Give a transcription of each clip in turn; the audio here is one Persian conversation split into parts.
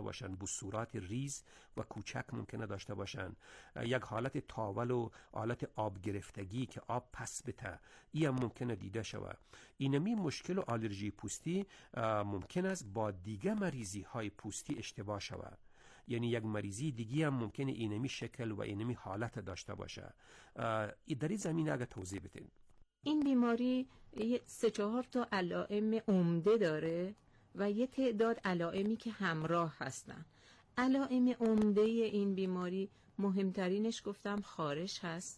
باشن، بصورات ریز و کوچک ممکنه داشته باشن، یک حالت تاول و حالت آب گرفتگی که آب پس بته، این هم ممکنه دیده شود. اینمی مشکل و آلرژی پوستی ممکن است با دیگه مریضی های پوستی اشتباه شود. یعنی یک مریضی دیگی هم ممکنه اینمی شکل و اینمی حالت داشته باشه. در این زمینه اگه توضیح بدین. این بیماری 3-4 تا علائم عمده داره و یه تعداد علائمی که همراه هستن. علائم عمده این بیماری مهمترینش گفتم خارش هست.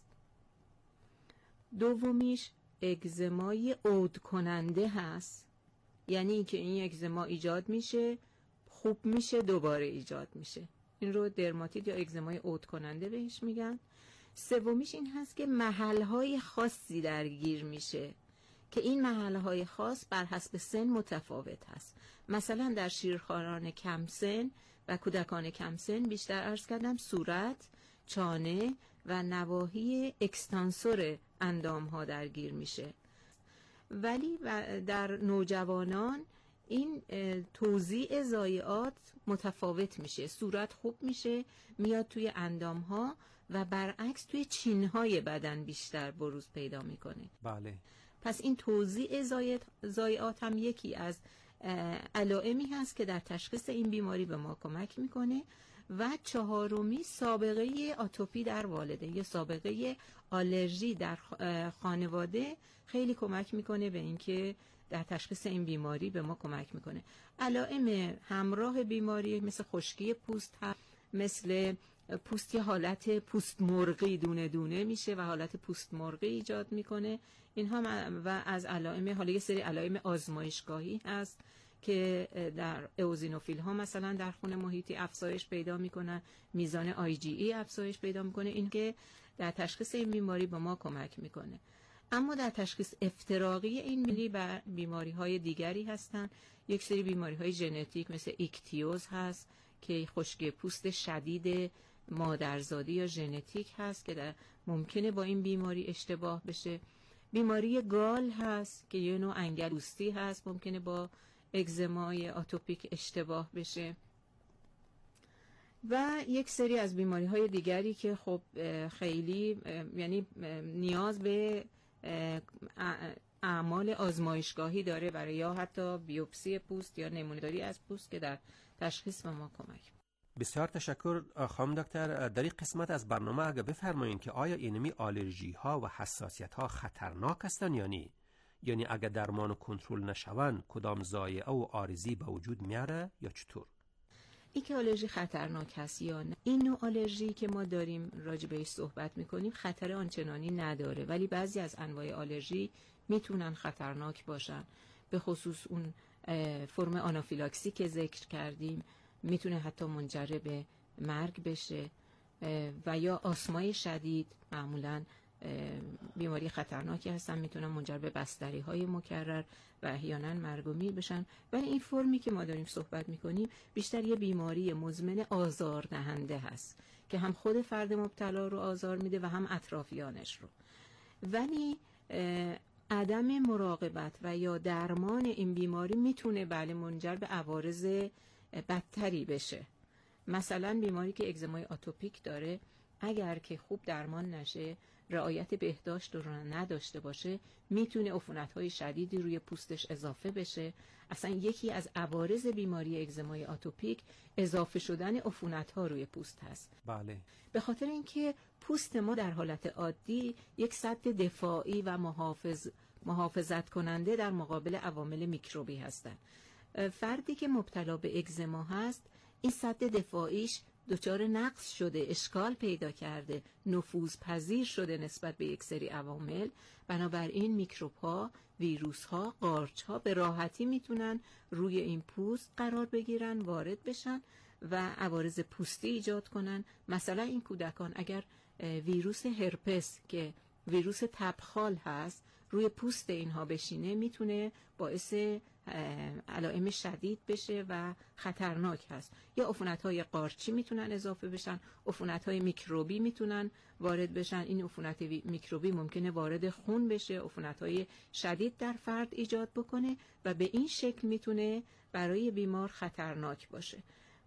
دومیش اگزمای عود کننده هست، یعنی که این اگزما ایجاد میشه، خوب میشه، دوباره ایجاد میشه. این رو درماتید یا اگزمای عود کننده بهش میگن. سومیش این هست که محلهای خاصی درگیر میشه که این محلهای خاص بر حسب سن متفاوت هست. مثلا در شیرخواران کم سن و کودکان کم سن بیشتر عرض کردم صورت، چانه و نواحی اکستانسور اندام ها درگیر میشه. ولی در نوجوانان این توزیع ضایعات متفاوت میشه. صورت خوب میشه، میاد توی اندام ها و برعکس توی چین های بدن بیشتر بروز پیدا میکنه. بله. پس این توزیع ضایعات هم یکی از علائمی هست که در تشخیص این بیماری به ما کمک میکنه. و چهارمی سابقه آتوپی در والده یا سابقه آلرژی در خانواده خیلی کمک میکنه به اینکه در تشخیص این بیماری به ما کمک میکنه. علائم همراه بیماری مثل خشکی پوست هست، مثل پوست که حالت پوست مرغی دونه دونه میشه و حالت پوست مرغی ایجاد میکنه. اینها و از علائم، حالا یه سری علائم آزمایشگاهی هست که در اوزینوفیل ها مثلا در خون محیطی افزایش پیدا میکنن، میزان IgE افزایش پیدا میکنه، این که در تشخیص این بیماری به ما کمک میکنه. اما در تشخیص افتراقی این بیماری های دیگری هستن. یک سری بیماری های ژنتیک مثل ایکتیوز هست که خشکی پوست شدید مادرزادی یا ژنتیک هست که ممکنه با این بیماری اشتباه بشه. بیماری گال هست که یه نوع انگلوستی هست، ممکنه با اگزمای آتوپیک اشتباه بشه. و یک سری از بیماری های دیگری که خب خیلی یعنی نیاز به اعمال آزمایشگاهی داره برای یا حتی بیوپسی پوست یا نمونه‌داری از پوست که در تشخیص به ما کمک. بسیار تشکر خانم دکتر. در این قسمت از برنامه اگه بفرمایید که آیا اینمی آلرژی ها و حساسیت ها خطرناک هستن یا نه؟ یعنی اگه درمان و کنترل نشون کدام ضایعه و عارضی به وجود میاره یا چطور؟ این که آلرژی خطرناک هست یا نه، این نوع آلرژی که ما داریم راجع بهش صحبت میکنیم خطر آنچنانی نداره، ولی بعضی از انواع آلرژی میتونن خطرناک باشن. به خصوص اون فرم آنافیلاکسی که ذکر کردیم میتونه حتی منجر به مرگ بشه، و یا آسمای شدید معمولاً بیماری خطرناکی هستن، میتونن منجر به بستری های مکرر و احیانا مرگ و میر بشن. ولی این فرمی که ما داریم صحبت میکنیم بیشتر یه بیماری مزمن آزاردهنده هست که هم خود فرد مبتلا رو آزار میده و هم اطرافیانش رو. ولی عدم مراقبت و یا درمان این بیماری میتونه بله منجر به عوارض بدتری بشه. مثلا بیماری که اگزمای آتوپیک داره، اگر که خوب درمان نشه، رعایت بهداشت رو نداشته باشه، میتونه عفونت‌های شدیدی روی پوستش اضافه بشه. اصلا یکی از عوارض بیماری اگزمای آتوپیک اضافه شدن عفونت‌ها روی پوست هست. بله. به خاطر اینکه پوست ما در حالت عادی یک سد دفاعی و محافظت کننده در مقابل عوامل میکروبی هستند. فردی که مبتلا به اگزما هست، این سد دفاعیش دچار نقص شده، اشکال پیدا کرده، نفوذ پذیر شده نسبت به یک سری عوامل. بنابراین میکروب ها، ویروس ها، قارچ ها به راحتی میتونن روی این پوست قرار بگیرن، وارد بشن و عوارض پوستی ایجاد کنن. مثلا این کودکان اگر ویروس هرپس که ویروس تبخال هست روی پوست اینها بشینه، میتونه باعث علائم شدید بشه و خطرناک هست. یا عفونت‌های قارچی میتونن اضافه بشن، عفونت‌های میکروبی میتونن وارد بشن. این عفونت میکروبی ممکنه وارد خون بشه، عفونت‌های شدید در فرد ایجاد بکنه و به این شکل میتونه برای بیمار خطرناک باشه.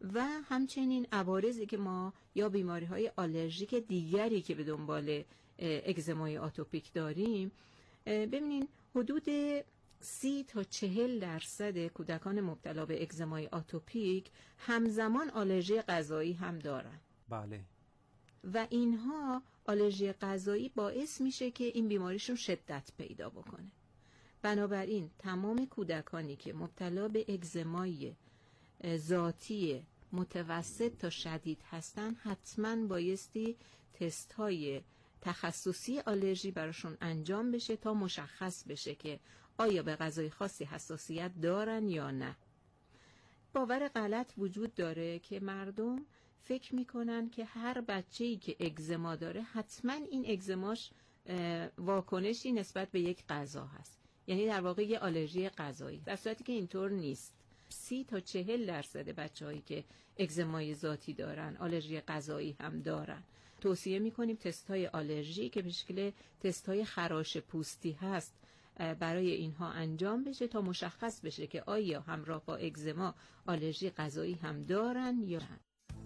و همچنین عوارضی که ما یا بیماری‌های آلرژیک دیگری که به دنبال اگزمای آتوپیک داریم، ببینین حدود 30 تا 40% کودکان مبتلا به اگزمای آتوپیک همزمان آلرژی غذایی هم دارن. بله. و اینها آلرژی غذایی باعث میشه که این بیماریشون شدت پیدا بکنه. بنابراین تمام کودکانی که مبتلا به اگزمای ذاتی متوسط تا شدید هستن حتما بایستی تست های تخصصی آلرژی براشون انجام بشه تا مشخص بشه که آیا به غذای خاصی حساسیت دارن یا نه. باور غلط وجود داره که مردم فکر میکنن که هر بچه‌ای که اگزما داره حتما این اگزماش واکنشی نسبت به یک غذا هست، یعنی در واقع یه آلرژی غذایی، در صورتی که اینطور نیست. 30 تا 40% بچه‌هایی که اگزمای ذاتی دارن آلرژی غذایی هم دارن. توصیه میکنیم تست‌های آلرژی که به شکل تست‌های خراش پوستی هست برای اینها انجام بشه تا مشخص بشه که آیا همراه با اگزما آلرژی غذایی هم دارن یا نه.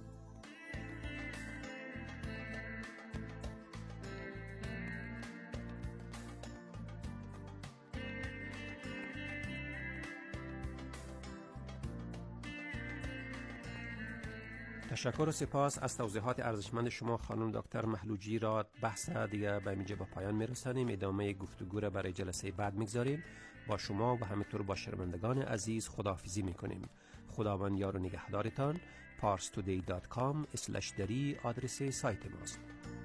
تشکر و سپاس از توضیحات ارزشمند شما خانم دکتر محلوجی. را بحث دیگه به اینجا به پایان میرسانیم. ادامه گفتگو را برای جلسه بعد میگذاریم. با شما و همینطور با شنوندگان عزیز خداحافظی میکنیم. خداوند یار و نگهدارتان. parstoday.com/dari آدرس سایت ماست.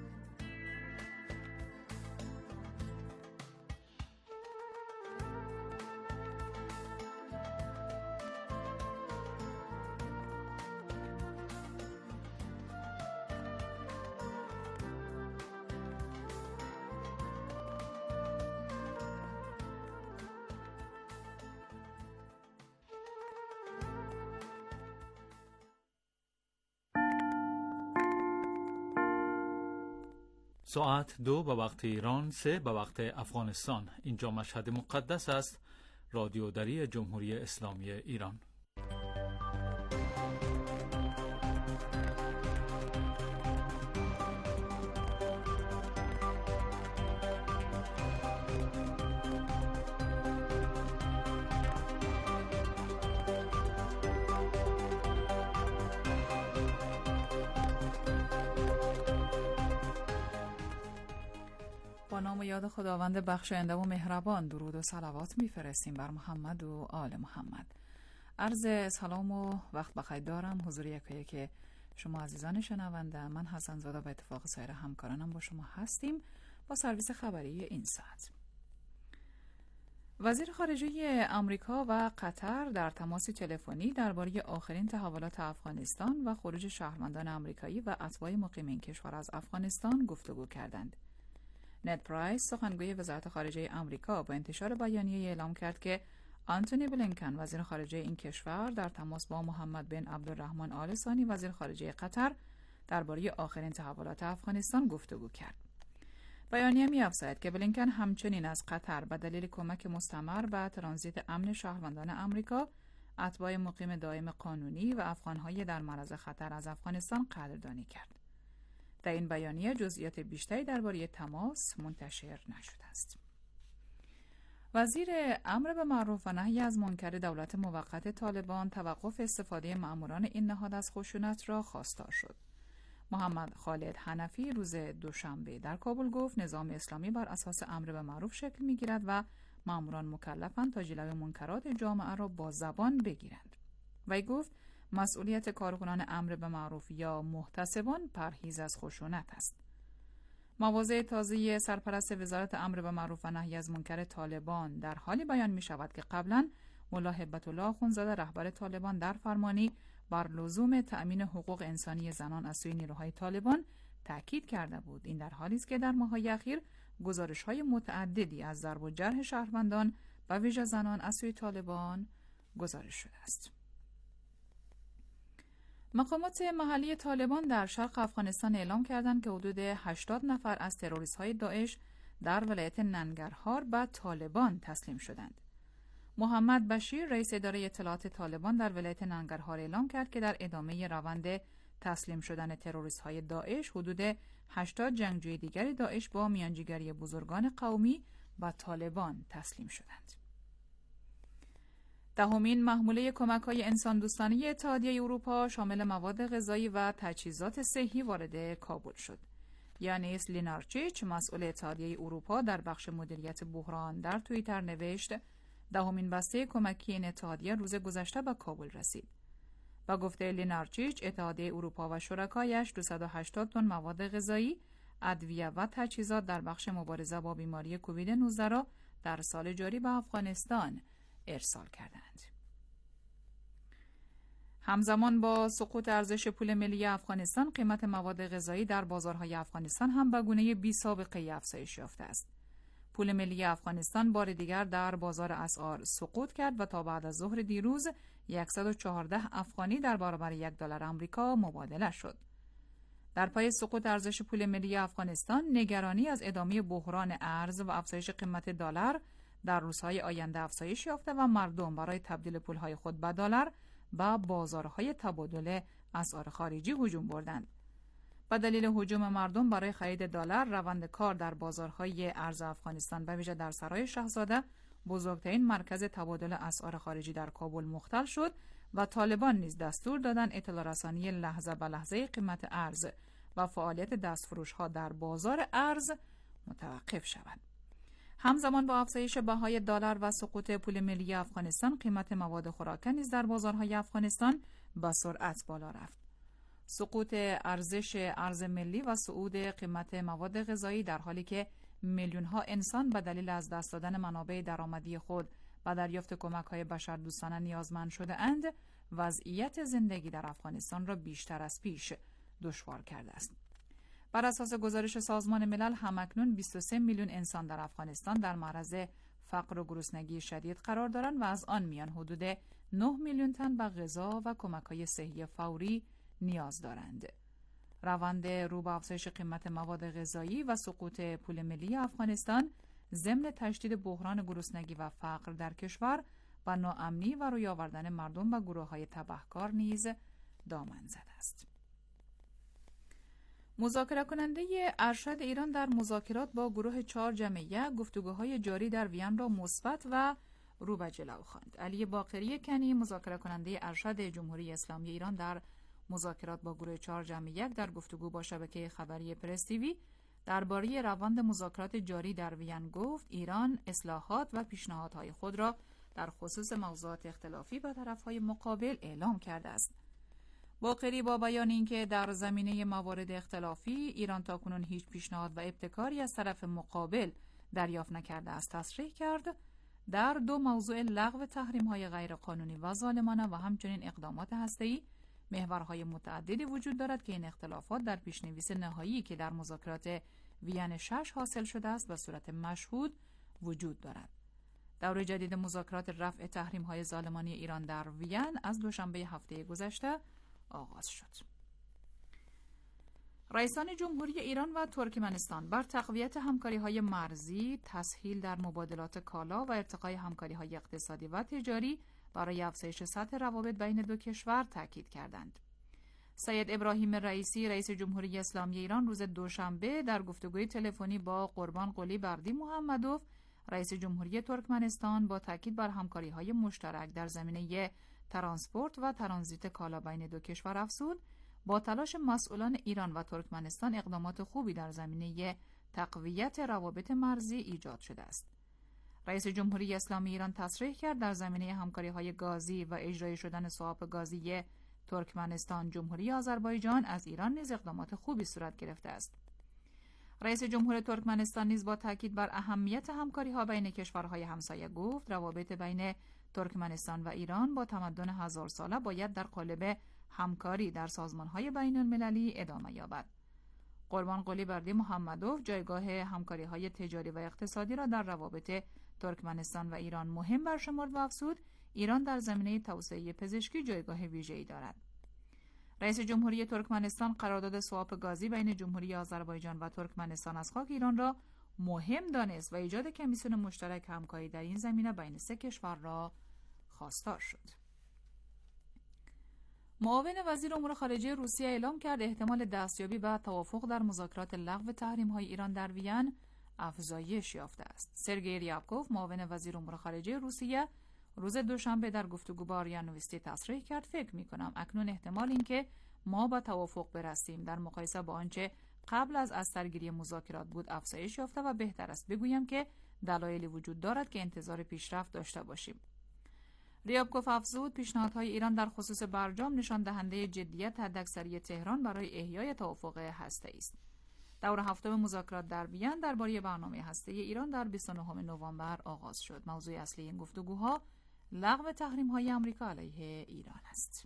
ساعت 2 به وقت ایران، 3 به وقت افغانستان. اینجا مشهد مقدس است. رادیو دری جمهوری اسلامی ایران. نام و یاد خداوند بخشاینده و مهربان درود و صلوات میفرستیم بر محمد و آل محمد. عرض سلام و وقت بخیر دارم حضور یکایی که شما عزیزان شنونده. من حسن زاده به اتفاق سایر همکارانم با شما هستیم با سرویس خبری این ساعت. وزیر خارجه آمریکا و قطر در تماس تلفنی درباره آخرین تحولات افغانستان و خروج شهروندان آمریکایی و اتباع مقیم این کشور از افغانستان گفتگو کردند. نت پرایس سخنگوی وزارت خارجه آمریکا با انتشار بیانیه اعلام کرد که آنتونی بلینکن وزیر خارجه این کشور در تماس با محمد بن عبدالرحمن آل ثانی وزیر خارجه قطر درباره آخرین تحولات افغانستان گفتگو کرد. بیانیه می‌افزاید که بلینکن همچنین از قطر به دلیل کمک مستمر به ترانزیت امن شهروندان آمریکا، اتباع مقیم دائم قانونی و افغان‌های در معرض خطر از افغانستان قدردانی کرد. در این بیانیه جزئیات بیشتری درباره تماس منتشر نشده است. وزیر امر به معروف و نهی از منکر دولت موقت طالبان توقف استفاده ماموران این نهاد از خشونت را خواستار شد. محمد خالد حنفی روز دوشنبه در کابل گفت نظام اسلامی بر اساس امر به معروف شکل می‌گیرد و ماموران مکلفند تا جلوی منکرات جامعه را با زبان بگیرند. وی گفت مسئولیت کارکنان امر به معروف یا محتسبان پرهیز از خشونت است. مواضع تازه سرپرست وزارت امر به معروف و نهی از منکر طالبان در حالی بیان می شود که قبلا ملا هبت الله اخوندزاده رهبر طالبان در فرمانی بر لزوم تأمین حقوق انسانی زنان از سوی نیروهای طالبان تاکید کرده بود. این در حالی است که در ماه‌های اخیر گزارش‌های متعددی از ضرب و جرح شهروندان و ویژه زنان از سوی طالبان گزارش شده است. مقامات محلی طالبان در شرق افغانستان اعلام کردند که حدود 80 نفر از تروریست‌های داعش در ولایت ننگرهار به طالبان تسلیم شدند. محمد بشیر رئیس اداره اطلاعات طالبان در ولایت ننگرهار اعلام کرد که در ادامه روند تسلیم شدن تروریست‌های داعش حدود 80 جنگجوی دیگر داعش با میانجیگری بزرگان قومی و طالبان تسلیم شدند. دهمین محموله کمک‌های انسان دوستانه اتحادیه اروپا شامل مواد غذایی و تجهیزات صحی وارد کابل شد. یانیس لینارچیچ مسئول اتحادیه اروپا در بخش مدیریت بحران در توییتر نوشت دهمین بسته کمکی این اتحادیه روز گذشته به کابل رسید. با گفته لینارچیچ اتحادیه اروپا و شرکایش 280 تن مواد غذایی، ادویه و تجهیزات در بخش مبارزه با بیماری کووید 19 را در سال جاری به افغانستان ارسال کردند. همزمان با سقوط ارزش پول ملی افغانستان، قیمت مواد غذایی در بازارهای افغانستان هم به گونه بی سابقه افزایش یافته است. پول ملی افغانستان بار دیگر در بازار اسعار سقوط کرد و تا بعد از ظهر دیروز 114 افغانی در برابر $1 آمریکا مبادله شد. در پای سقوط ارزش پول ملی افغانستان، نگرانی از ادامه بحران ارز و افزایش قیمت دلار در روزهای آینده افزایش یافته و مردم برای تبدیل پولهای خود به دلار به بازارهای تبادل اسعار خارجی هجوم بردند. به دلیل هجوم مردم برای خرید دلار، روند کار در بازارهای ارز افغانستان به ویژه در سرای شاهزاده، بزرگترین مرکز تبادل اسعار خارجی در کابل، مختل شد و طالبان نیز دستور دادند اطلاع رسانی لحظه به لحظه قیمت ارز و فعالیت دستفروش‌ها در بازار ارز متوقف شود. همزمان با افزایش بهای دلار و سقوط پول ملی افغانستان، قیمت مواد خوراکی نیز در بازارهای افغانستان با سرعت بالا رفت. سقوط ارزش ارز ملی و صعود قیمت مواد غذایی در حالی که میلیون‌ها انسان به دلیل از دست دادن منابع درآمدی خود و دریافت کمک‌های بشردوستانه نیازمند شده اند، وضعیت زندگی در افغانستان را بیشتر از پیش دشوار کرده است. بر اساس گزارش سازمان ملل، همکنون 23 میلیون انسان در افغانستان در معرض فقر و گرسنگی شدید قرار دارند و از آن میان حدود 9 میلیون تن به غذا و کمک‌های صحی فوری نیاز دارند. روند رو به افزایش قیمت مواد غذایی و سقوط پول ملی افغانستان ضمن تشدید بحران گرسنگی و فقر در کشور و ناامنی و روی آوردن مردم به گروه‌های تبهکار نیز دامن زده است. مذاکره کننده ارشد ایران در مذاکرات با گروه 4 جمعیه گفتگوهای جاری در وین را مثبت و رو به جلو خواند. علی باقری کنی، مذاکره کننده ارشد جمهوری اسلامی ایران در مذاکرات با گروه 4 جمعیه در گفتگو با شبکه خبری پرس تیوی درباره روند مذاکرات جاری در وین گفت ایران اصلاحات و پیشنهادهای خود را در خصوص موضوعات اختلافی با طرفهای مقابل اعلام کرده است. باقری با بیان اینکه در زمینه موارد اختلافی ایران تاکنون هیچ پیشنهاد و ابتکاری از طرف مقابل دریافت نکرده است، تصریح کرد در 2 موضوع لغو تحریم‌های غیرقانونی و ظالمانه و همچنین اقدامات هسته‌ای محورهای متعددی وجود دارد که این اختلافات در پیشنویس نهایی که در مذاکرات وین 6 حاصل شده است به صورت مشهود وجود دارد. دوره جدید مذاکرات رفع تحریم‌های ظالمانه ایران در وین از دوشنبه هفته گذشته آغاز شد. رئیسان جمهوری ایران و ترکمنستان بر تقویت همکاری‌های مرزی، تسهیل در مبادلات کالا و ارتقای همکاری‌های اقتصادی و تجاری برای افزایش سطح روابط بین دو کشور تاکید کردند. سید ابراهیم رئیسی، رئیس جمهوری اسلامی ایران، روز دوشنبه در گفتگوی تلفنی با قربان قلی بردی محمدوف، رئیس جمهوری ترکمنستان، با تاکید بر همکاری‌های مشترک در زمینه ترانسپورت و ترانزیت کالا بین دو کشور افزود با تلاش مسئولان ایران و ترکمنستان اقدامات خوبی در زمینه تقویت روابط مرزی ایجاد شده است. رئیس جمهوری اسلامی ایران تصریح کرد در زمینه همکاری‌های گازی و اجرای شدن صاحب گازی ترکمنستان، جمهوری آذربایجان از ایران نیز اقدامات خوبی صورت گرفته است. رئیس جمهور ترکمنستان نیز با تاکید بر اهمیت همکاری‌ها بین کشورهای همسایه گفت روابط بین ترکمنستان و ایران با تمدن 1000 ساله باید در قالب همکاری در سازمان‌های بین‌المللی ادامه یابد. قربان قلی بردی محمدوف جایگاه همکاری‌های تجاری و اقتصادی را در روابط ترکمنستان و ایران مهم برشمرد و افزود ایران در زمینه توسعه پزشکی جایگاه ویژه‌ای دارد. رئیس جمهوری ترکمنستان قرارداد سواپ گازی بین جمهوری آذربایجان و ترکمنستان از خاک ایران را مهم دانست و ایجاد کمیسیون مشترک همکاری در این زمینه بین سه کشور را خواستار شد. معاون وزیر امور خارجه روسیه اعلام کرد احتمال دستیابی به توافق در مذاکرات لغو تحریم‌های ایران در وین افزایش یافته است. سرگئی ریابکوف معاون وزیر امور خارجه روسیه روز دوشنبه در گفتگو با آریا نویستی تصریح کرد فکر می‌کنم اکنون احتمال اینکه ما به توافق برسیم در مقایسه با آنچه قبل از سرگیری مذاکرات بود افزایش یافته و بهتر است بگویم که دلایلی وجود دارد که انتظار پیشرفت داشته باشیم. ریابکوف افزود پیشنهادهای ایران در خصوص برجام نشان دهنده جدیت حداکثری تهران برای احیای توافق هسته‌ای است. دور هفتم مذاکرات در وین درباره برنامه هسته‌ای ایران در 29 نوامبر آغاز شد. موضوع اصلی این گفتگوها لغو تحریم‌های آمریکا علیه ایران است.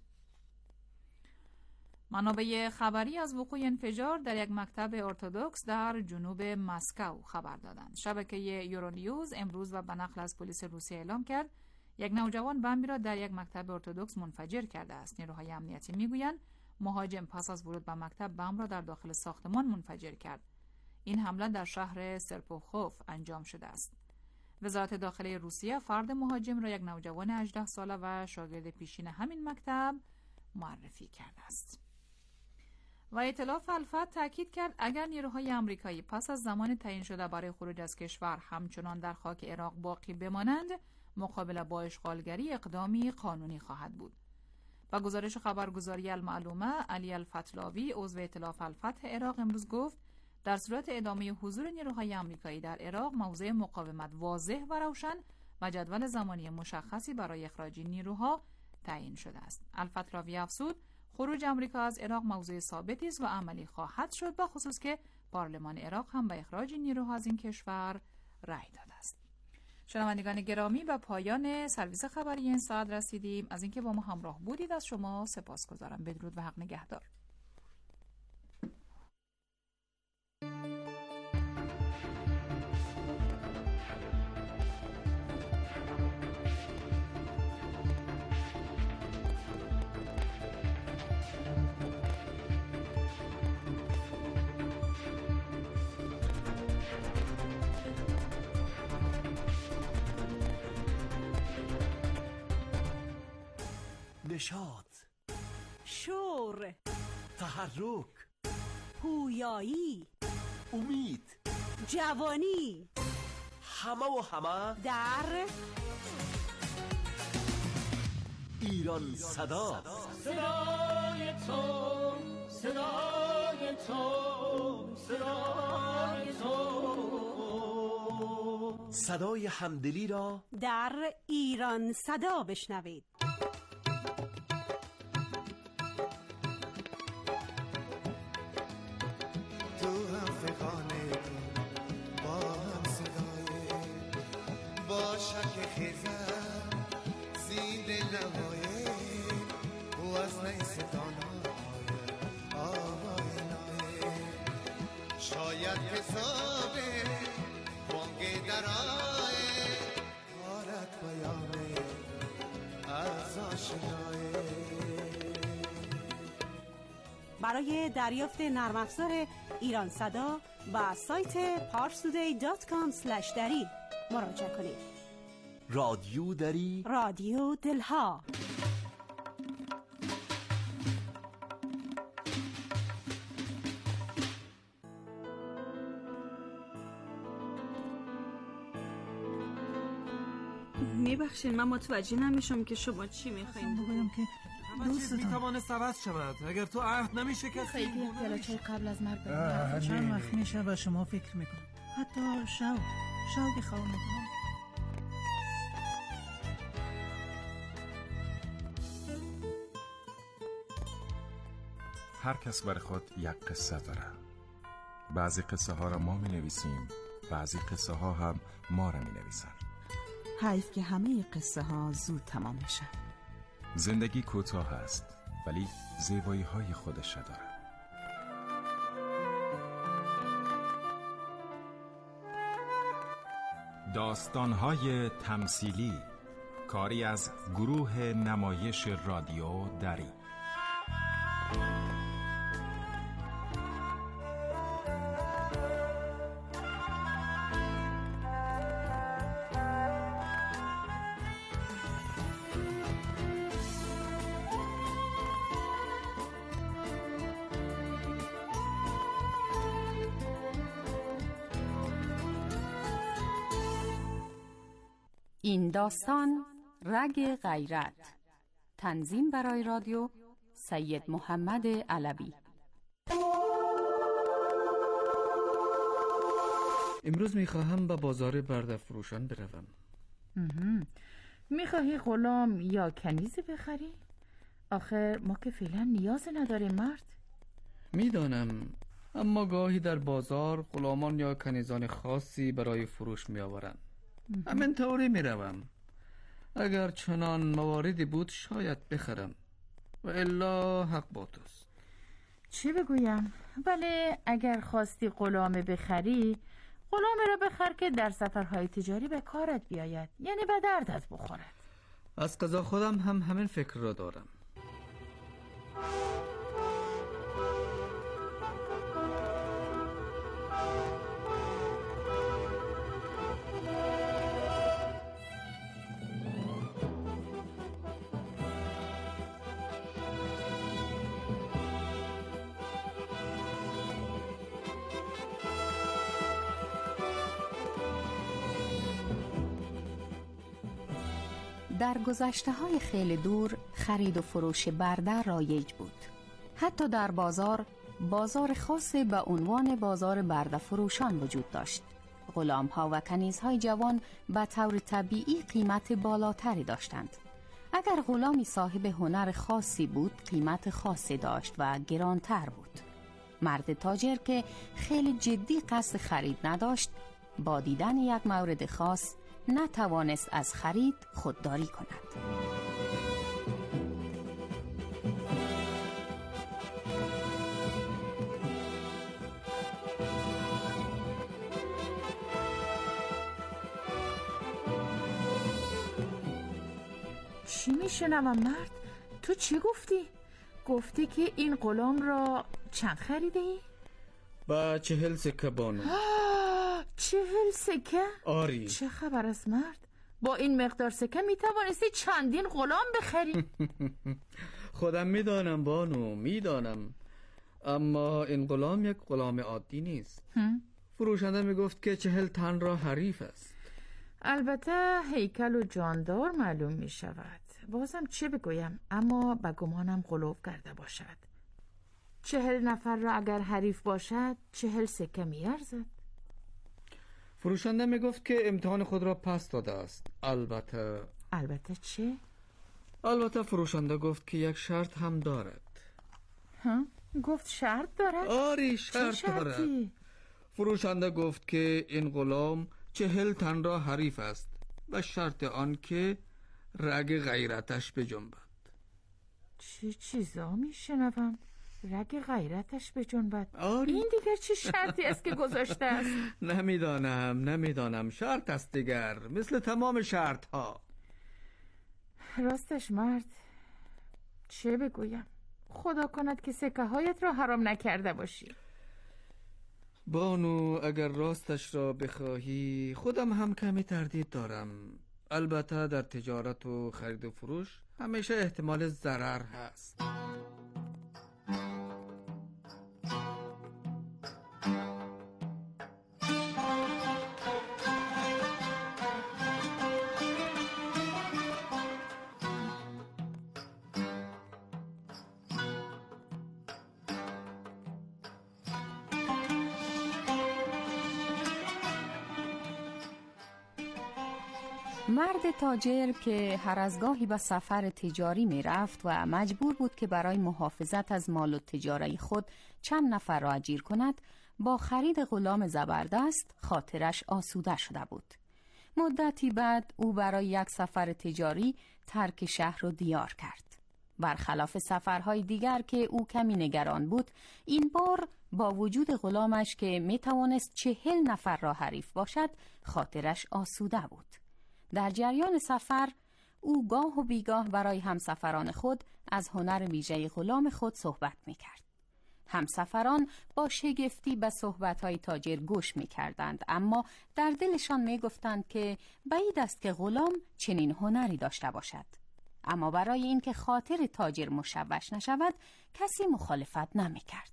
منابع خبری از وقوع انفجار در یک مکتب ارتدوکس در جنوب مسکو خبر دادند. شبکه یورونیوز امروز و به نقل از پلیس روسیه اعلام کرد یک نوجوان بمبی را در یک مکتب ارتدوکس منفجر کرده است. نیروهای امنیتی میگویند مهاجم پس از ورود به مکتب بمب را در داخل ساختمان منفجر کرد. این حمله در شهر سرپوخوف انجام شده است. وزارت داخلی روسیه فرد مهاجم را یک نوجوان 18 ساله و شاگرد پیشین همین مکتب معرفی کرده است. و ائتلاف الفتح تاکید کرد اگر نیروهای آمریکایی پس از زمان تعیین شده برای خروج از کشور همچنان در خاک عراق باقی بمانند، مقابله با اشغالگری اقدامی قانونی خواهد بود. با گزارش خبرگزاری المعلومه، علی الفتلاوی عضو ائتلاف الفتح عراق امروز گفت در صورت ادامه حضور نیروهای آمریکایی در عراق موضع مقاومت واضح و روشن و جدول زمانی مشخصی برای اخراج نیروها تعیین شده است. الفتلاوی افزود خروج آمریکا از عراق موضوع ثابتی است و عملی خواهد شد، به خصوص که پارلمان عراق هم به اخراج نیروها از این کشور رأی داده است. شنوندگان گرامی، به پایان سرویس خبری این ساعت رسیدیم. از اینکه با ما همراه بودید از شما سپاسگزارم. بدرود و حق نگهدار. نشاط، شور، تحرک، پویایی، امید، جوانی، همه در ایران صدا. صدای تو، صدای تو، صدای تو، صدای همدلی را در ایران صدا بشنوید. شاید حسابه بانگ درائه حالت بیانه از آشنایه. برای دریافت نرم افزار ایران صدا و سایت parstoday.com/dari مراجعه کنید. رادیو دری، رادیو دلها. میبخشین من متوجه نمیشم که شما چی میخواین بگویم که دوست میتوانه عوض شود اگر تو عهد نمیشه که خیلی پیاله چای قبل از مرگ چند وقت میشه و شما فکر میکنم حتی شوقی خواهم میکنم. هر کس برای خود یک قصه داره. بعضی قصه ها را ما می نویسیم، بعضی قصه ها هم ما را می نویسن. حیف که همه قصه ها زود تمام میشن. زندگی کوتاه است ولی زیبایی های خودش داره. داستان های تمثیلی، کاری از گروه نمایش رادیو دری. این داستان رگ غیرت. تنظیم برای رادیو سید محمد علوی. امروز میخواهم به بازار برده فروشان بروم. میخواهی غلام یا کنیزی بخری؟ آخر ما که فعلا نیاز نداریم مرد. میدانم، اما گاهی در بازار غلامان یا کنیزان خاصی برای فروش میآورند. همین طوری میروم. اگر چنان مواردی بود شاید بخرم و الا حق با توست. چی بگویم؟ بله، اگر خواستی غلام بخری، غلام را بخر که در سفرهای تجاری به کارت بیاید، یعنی به دردت بخورد. از قضا خودم هم همین فکر را دارم. در گذشته‌های خیلی دور خرید و فروش برده رایج بود. حتی در بازار خاصی به عنوان بازار برده فروشان وجود داشت. غلام‌ها و کنیزهای جوان به طور طبیعی قیمت بالاتری داشتند. اگر غلامی صاحب هنر خاصی بود، قیمت خاصی داشت و گرانتر بود. مرد تاجر که خیلی جدی قصد خرید نداشت، با دیدن یک مورد خاص نتوانست از خرید خودداری کند. چی میشنوم مرد؟ تو چی گفتی؟ گفتی که این غلام را چند خریده ای؟ با 40 سکه بانو. 40 سکه؟ آری. چه خبر است مرد؟ با این مقدار سکه میتوانستی چندین غلام بخری. خودم میدانم بانو، میدانم، اما این غلام یک غلام عادی نیست. فروشنده میگفت که 40 تن را حریف است. البته هیکل و جاندار معلوم میشود. بازم چه بگویم، اما به گمانم غلوف کرده باشد. 40 نفر را اگر حریف باشد 40 سکه میارزد. فروشنده میگفت که امتحان خود را پس داده است. البته چه؟ البته فروشنده گفت که یک شرط هم دارد. گفت شرط دارد؟ آری، شرط دارد. فروشنده گفت که این غلام 40 تن را حریف است و شرط آن که رگ غیرتش بجنبد. چه چیزا میشنوم؟ رگ غیرتش بجنبد؟ آری. این دیگر چه شرطی است که گذاشته است؟ نمیدانم، شرط است دیگر، مثل تمام شرط ها. راستش مرد، چه بگویم؟ خدا کند که سکه هایت را حرام نکرده باشی. بانو، اگر راستش را بخواهی خودم هم کمی تردید دارم. البته در تجارت و خرید و فروش همیشه احتمال ضرر هست. مرد تاجر که هر از گاهی به سفر تجاری می رفت و مجبور بود که برای محافظت از مال و تجاره خود چند نفر را اجیر کند، با خرید غلام زبردست خاطرش آسوده شده بود. مدتی بعد او برای یک سفر تجاری ترک شهر و دیار کرد. برخلاف سفرهای دیگر که او کمی نگران بود، این بار با وجود غلامش که می توانست 40 نفر را حریف باشد، خاطرش آسوده بود. در جریان سفر او گاه و بیگاه برای همسفران خود از هنر ویژه غلام خود صحبت می‌کرد. همسفران با شگفتی به صحبت‌های تاجر گوش می‌کردند، اما در دلشان می‌گفتند که بعید است که غلام چنین هنری داشته باشد. اما برای اینکه خاطر تاجر مشوش نشود، کسی مخالفت نمی‌کرد.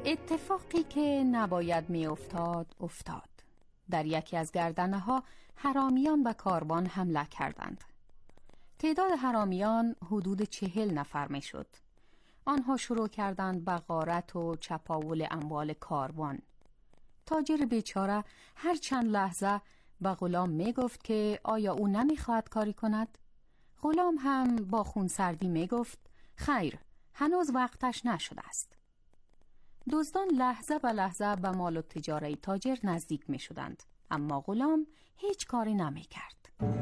اتفاقی که نباید می افتاد. در یکی از گردنه ها حرامیان و کاروان حمله کردند. تعداد حرامیان حدود 40 نفر می شد. آنها شروع کردند به غارت و چپاول اموال کاروان. تاجر بیچاره هر چند لحظه به غلام می گفت که آیا او نمی خواهد کاری کند؟ غلام هم با خونسردی می گفت خیر، هنوز وقتش نشده است. دزدان لحظه به لحظه به مال و تجاره تاجر نزدیک می شدند، اما غلام هیچ کاری نمی کرد.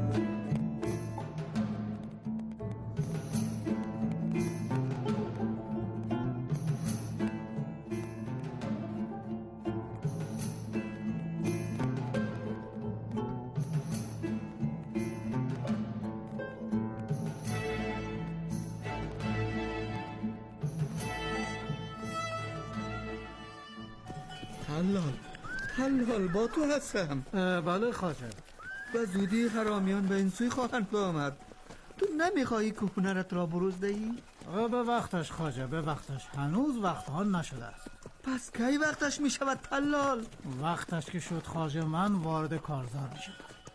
حلال با تو هستم. بله خواجه. و زودی حرامیان به این سوی خواهند آمد. تو نمیخواهی که هنرت را بروز دهی؟ به وقتش خواجه، به وقتش. هنوز وقت آن نشده است. پس کی وقتش میشود حلال؟ وقتش که شد خواجه، من وارد کارزار میشم.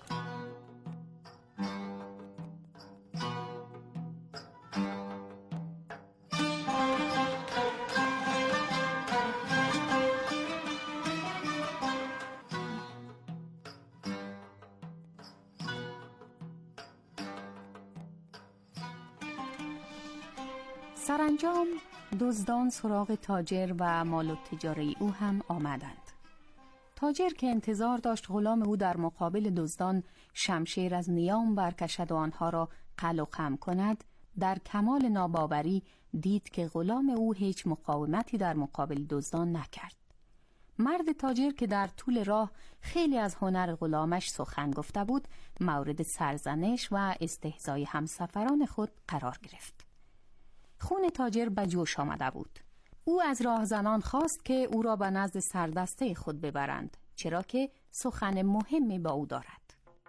سرانجام دزدان سراغ تاجر و مال و تجاره او هم آمدند. تاجر که انتظار داشت غلام او در مقابل دزدان شمشیر از نیام برکشد و آنها را قل و خم کند، در کمال ناباوری دید که غلام او هیچ مقاومتی در مقابل دزدان نکرد. مرد تاجر که در طول راه خیلی از هنر غلامش سخن گفته بود، مورد سرزنش و استهزای همسفران خود قرار گرفت. خون تاجر به جوش آمده بود. او از راهزنان خواست که او را به نزد سردسته خود ببرند، چرا که سخن مهمی با او دارد.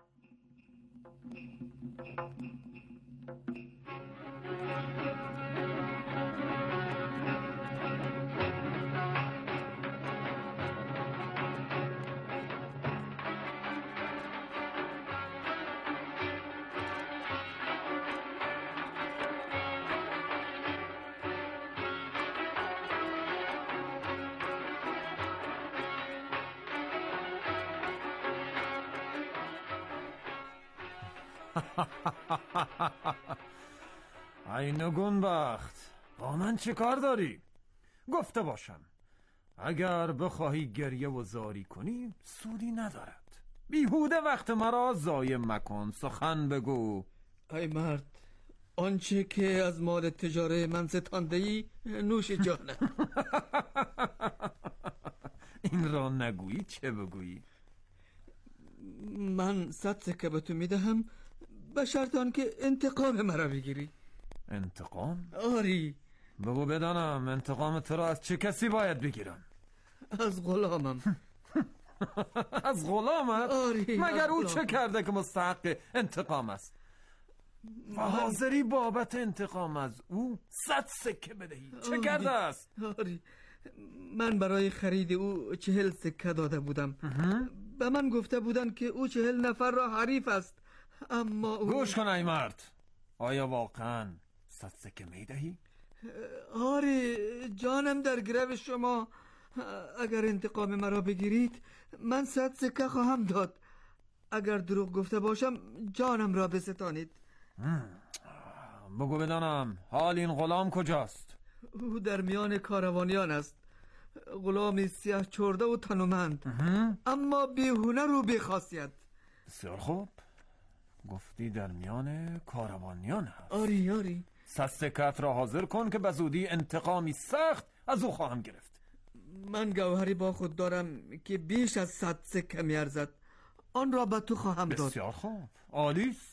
ای نگونبخت، با من چه کار داری؟ گفته باشم اگر بخواهی گریه و زاری کنی سودی ندارد. بیهوده وقت مرا ضایع مکن، سخن بگو. ای مرد، آنچه که از مال تجاره من ستانده‌ای نوش جانه. این را نگویی چه بگویی؟ من 100 سکه به تو میدهم به شرط آنکه انتقام مرا بگیری. انتقام؟ آری. بگو بدانم انتقام تو را از چه کسی باید بگیرم؟ از غلامم. از غلامت؟ آری. مگر او چه کرده که مستحق انتقام است؟ و حاضری بابت انتقام از او 100 سکه بدهی؟ چه کرده است؟ آری، من برای خرید او 40 سکه داده بودم. به من گفته بودن که او 40 نفر را حریف است، اما او... گوش کن ای مرد، آیا واقعا 100 سکه میدهی؟ آری، جانم در گرو شما. اگر انتقام مرا بگیرید من 100 سکه خواهم داد. اگر دروغ گفته باشم جانم را بستانید. بگو بدانم حال این غلام کجاست؟ او در میان کاروانیان است. غلامی سیاه چرده و تنومند، اما بیهنر و بیخاصیت. بسیار خوب، گفتی در میان کاروانیان هست. آری آری. 100 سکه‌ات را حاضر کن که به زودی انتقامی سخت از او خواهم گرفت. من گوهری با خود دارم که بیش از 100 سکه میارزد، آن را به تو خواهم داد. بسیار خوب، عالی است.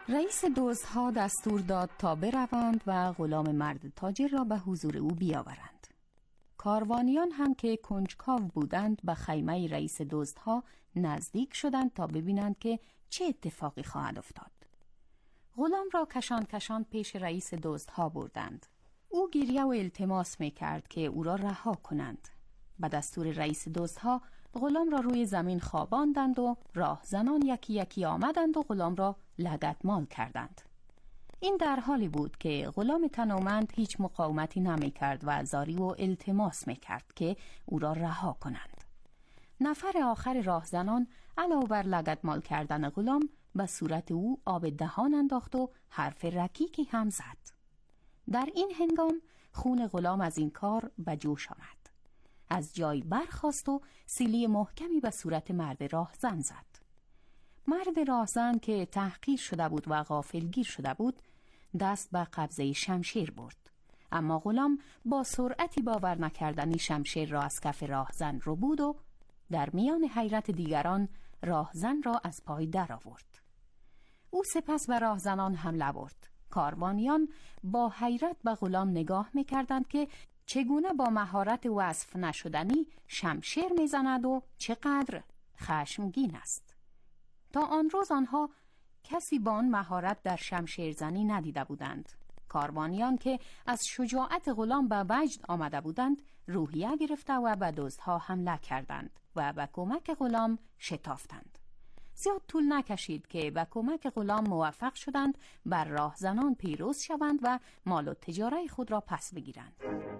رئیس دزدها دستور داد تا بروند و غلام مرد تاجر را به حضور او بیاورند. کاروانیان هم که کنجکاو بودند به خیمه رئیس دزدها نزدیک شدند تا ببینند که چه اتفاقی خواهد افتاد. غلام را کشان کشان پیش رئیس دزدها بردند. او گریه و التماس می‌کرد که او را رها کنند. به دستور رئیس دزدها غلام را روی زمین خواباندند و راهزنان یکی یکی آمدند و غلام را لگدمال کردند. این در حالی بود که غلام تنومند هیچ مقاومتی نمی‌کرد و زاری و التماس می‌کرد که او را رها کنند. نفر آخر راهزنان علاوه بر لگدمال کردن غلام به صورت او آب دهان انداخت و حرف رکیکی هم زد. در این هنگام خون غلام از این کار به جوش آمد. از جای برخاست و سیلی محکمی به صورت مرد راهزن زد. مرد راهزن که تحقیر شده بود و غافلگیر شده بود دست به قبضه شمشیر برد، اما غلام با سرعتی باور نکردنی شمشیر را از کف راهزن ربود و در میان حیرت دیگران راهزن را از پای در آورد. او سپس به راهزنان حمله برد. کاروانیان با حیرت به غلام نگاه می‌کردند که چگونه با مهارت وصف نشدنی شمشیر می‌زند و چقدر خشمگین است. تا آن روز آنها کسی با آن مهارت در شمشیرزنی ندیده بودند. کاروانیان که از شجاعت غلام به وجد آمده بودند روحیه گرفته و به دزدها حمله کردند و به کمک غلام شتافتند. زیاد طول نکشید که به کمک غلام موفق شدند بر راهزنان پیروز شوند و مال و تجاره خود را پس بگیرند.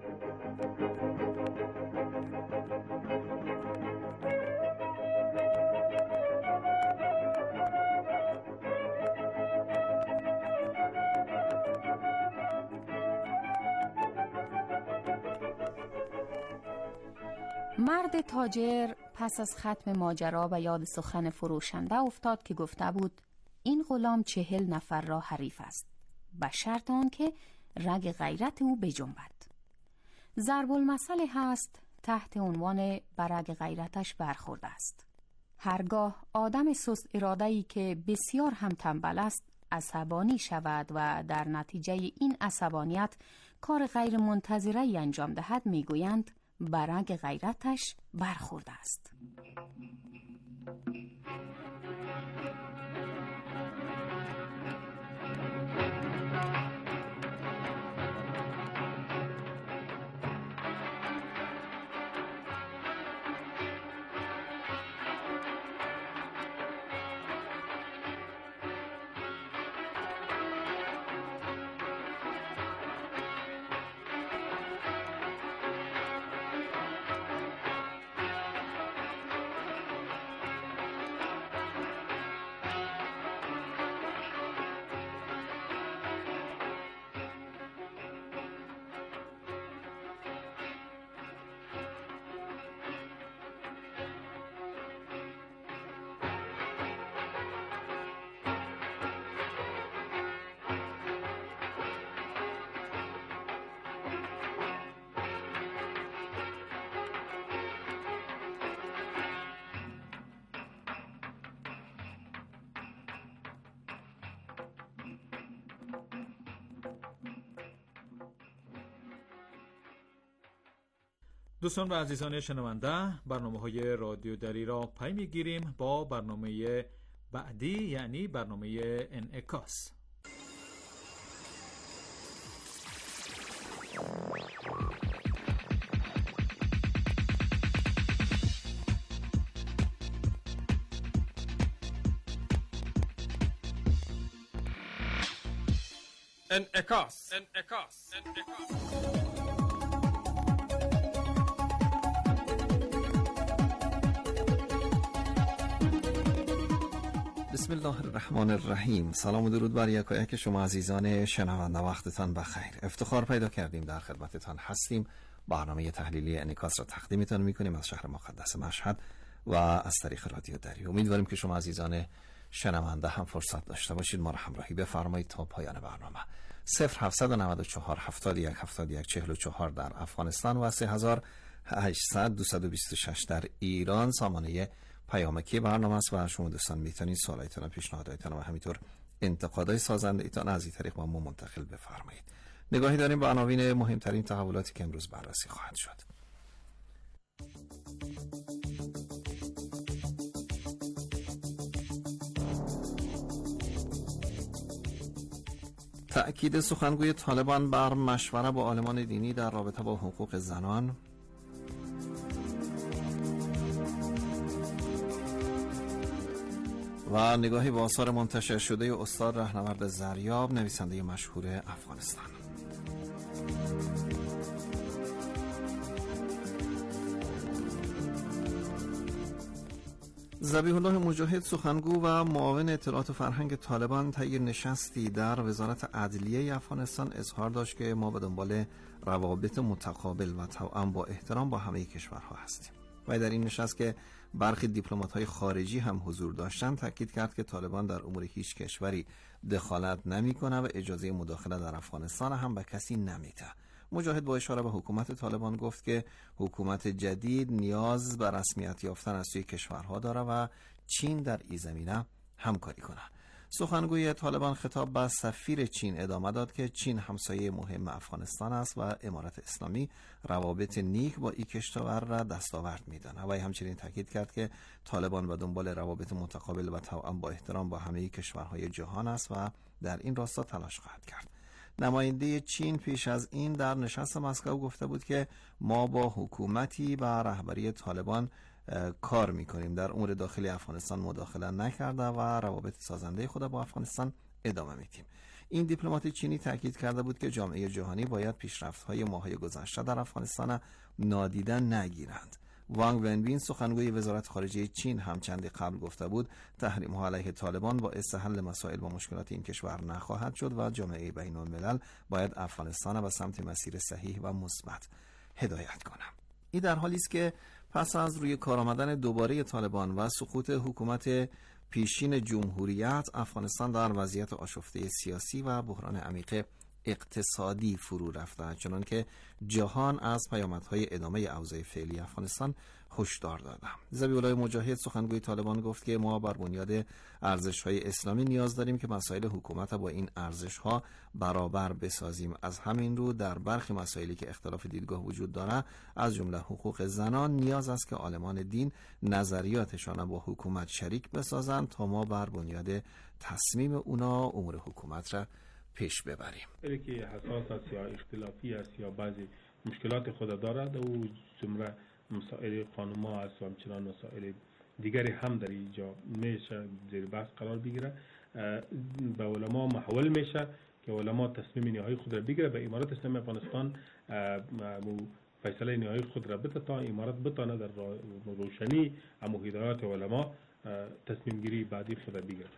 مرد تاجر پس از ختم ماجرا به یاد سخن فروشنده افتاد که گفته بود این غلام 40 نفر را حریف است، به شرط آن که رگ غیرت او بجنبد. ضرب المثل هست تحت عنوان بر رگ غیرتش برخورده است. هرگاه آدم سست اراده‌ای که بسیار هم تنبل است عصبانی شود و در نتیجه این عصبانیت کار غیر منتظره‌ای انجام دهد میگویند برگ غیرتش برخورده است. دوستان و عزیزان شنونده، برنامه‌های رادیو دری را پی می‌گیریم با برنامه بعدی، یعنی برنامه انعکاس. انعکاس. بسم الله الرحمن الرحیم. سلام و درود بر یکایک شما عزیزان شنونده، وقتتان بخیر. افتخار پیدا کردیم در خدمتتان هستیم. برنامه تحلیلی انعکاس را تقدیمتان میکنیم از شهر مقدس مشهد و از طریق رادیو دری. امیدواریم که شما عزیزان شنونده هم فرصت داشته باشید ما را همراهی بفرمایید تا پایان برنامه. 0794 71 71 44 در افغانستان و 3800 226 در ایران سامانه پیامکی برنامه است و شما دوستان میتونید سوالایتان و پیشنهاداتتان و همینطور انتقادهای سازنده ایتان از این طریق با ما منتقل بفرمایید. نگاهی داریم به عناوین مهمترین تحولاتی که امروز بررسی خواهد شد. تأکید سخنگوی طالبان بر مشوره با عالمان دینی در رابطه با حقوق زنان. و نگاهی به آثار منتشر شده استاد رهنورد زریاب، نویسنده مشهور افغانستان. ذبیح الله مجاهد، سخنگو و معاون اطلاعات و فرهنگ طالبان، طی نشستی در وزارت عدلیه افغانستان اظهار داشت که ما به دنبال روابط متقابل و توأم با احترام با همه کشورها هستیم. و در این نشست که برخی دیپلمات‌های خارجی هم حضور داشتند، تاکید کرد که طالبان در امور هیچ کشوری دخالت نمی‌کنه و اجازه مداخله در افغانستان هم به کسی نمیده. مجاهد با اشاره به حکومت طالبان گفت که حکومت جدید نیاز به رسمیت یافتن از سوی کشورها داره و چین در این زمینه همکاری کنه. سخنگوی طالبان خطاب به سفیر چین ادامه داد که چین همسایه مهم افغانستان است و امارت اسلامی روابط نیک با این کشور را دستاورد می‌داند. و همچنین تاکید کرد که طالبان به دنبال روابط متقابل و توأم با احترام با همه کشورهای جهان است و در این راستا تلاش خواهد کرد. نماینده چین پیش از این در نشست مسکو گفته بود که ما با حکومتی و رهبری طالبان کار میکنیم، در امور داخلی افغانستان مداخله نکرده و روابط سازنده خود با افغانستان ادامه میدیم. این دیپلمات چینی تاکید کرده بود که جامعه جهانی باید پیشرفت‌های ماه‌های گذشته در افغانستان نادیده نگیرند. وانگ ونبین، سخنگوی وزارت خارجه چین، هم چندی قبل گفته بود تحریم‌ها علیه طالبان باعث حل مسائل و مشکلات این کشور نخواهد شد و جامعه بین‌الملل باید افغانستان به سمت مسیر صحیح و مثبت هدایت کنند. این در حالی است که پس از روی کار آمدن دوباره طالبان و سقوط حکومت پیشین جمهوریت، افغانستان در وضعیت آشفته سیاسی و بحران عمیق اقتصادی فرو رفته، چنان که جهان از پیامدهای ادامه اوضاع فعلی افغانستان هشدار داده. ذبیح الله مجاهد، سخنگوی طالبان، گفت که ما بر بنیاد ارزش‌های اسلامی نیاز داریم که مسائل حکومت با این ارزش‌ها برابر بسازیم. از همین رو در برخی مسائلی که اختلاف دیدگاه وجود داره، از جمله حقوق زنان، نیاز است که عالمان دین نظریاتشان با حکومت شریک بسازند تا ما بر بنیاد تصمیم اونا امور حکومت را پیش ببریم. اگه که حساس است یا اختلافی است یا بعضی مشکلات خود دارد و جمله مسائل خانوما است و همچنان مسائل دیگری هم در اینجا میشه زیر بحث قرار بگیره، به علما محول میشه که علما تصمیم نهایی خود را بگیره. به امارت اسلامی افغانستان فیصله نهایی خود را بده تا امارت بتانه در روشنی اما هدایات علما تصمیم گیری بعدی خود را بگیره.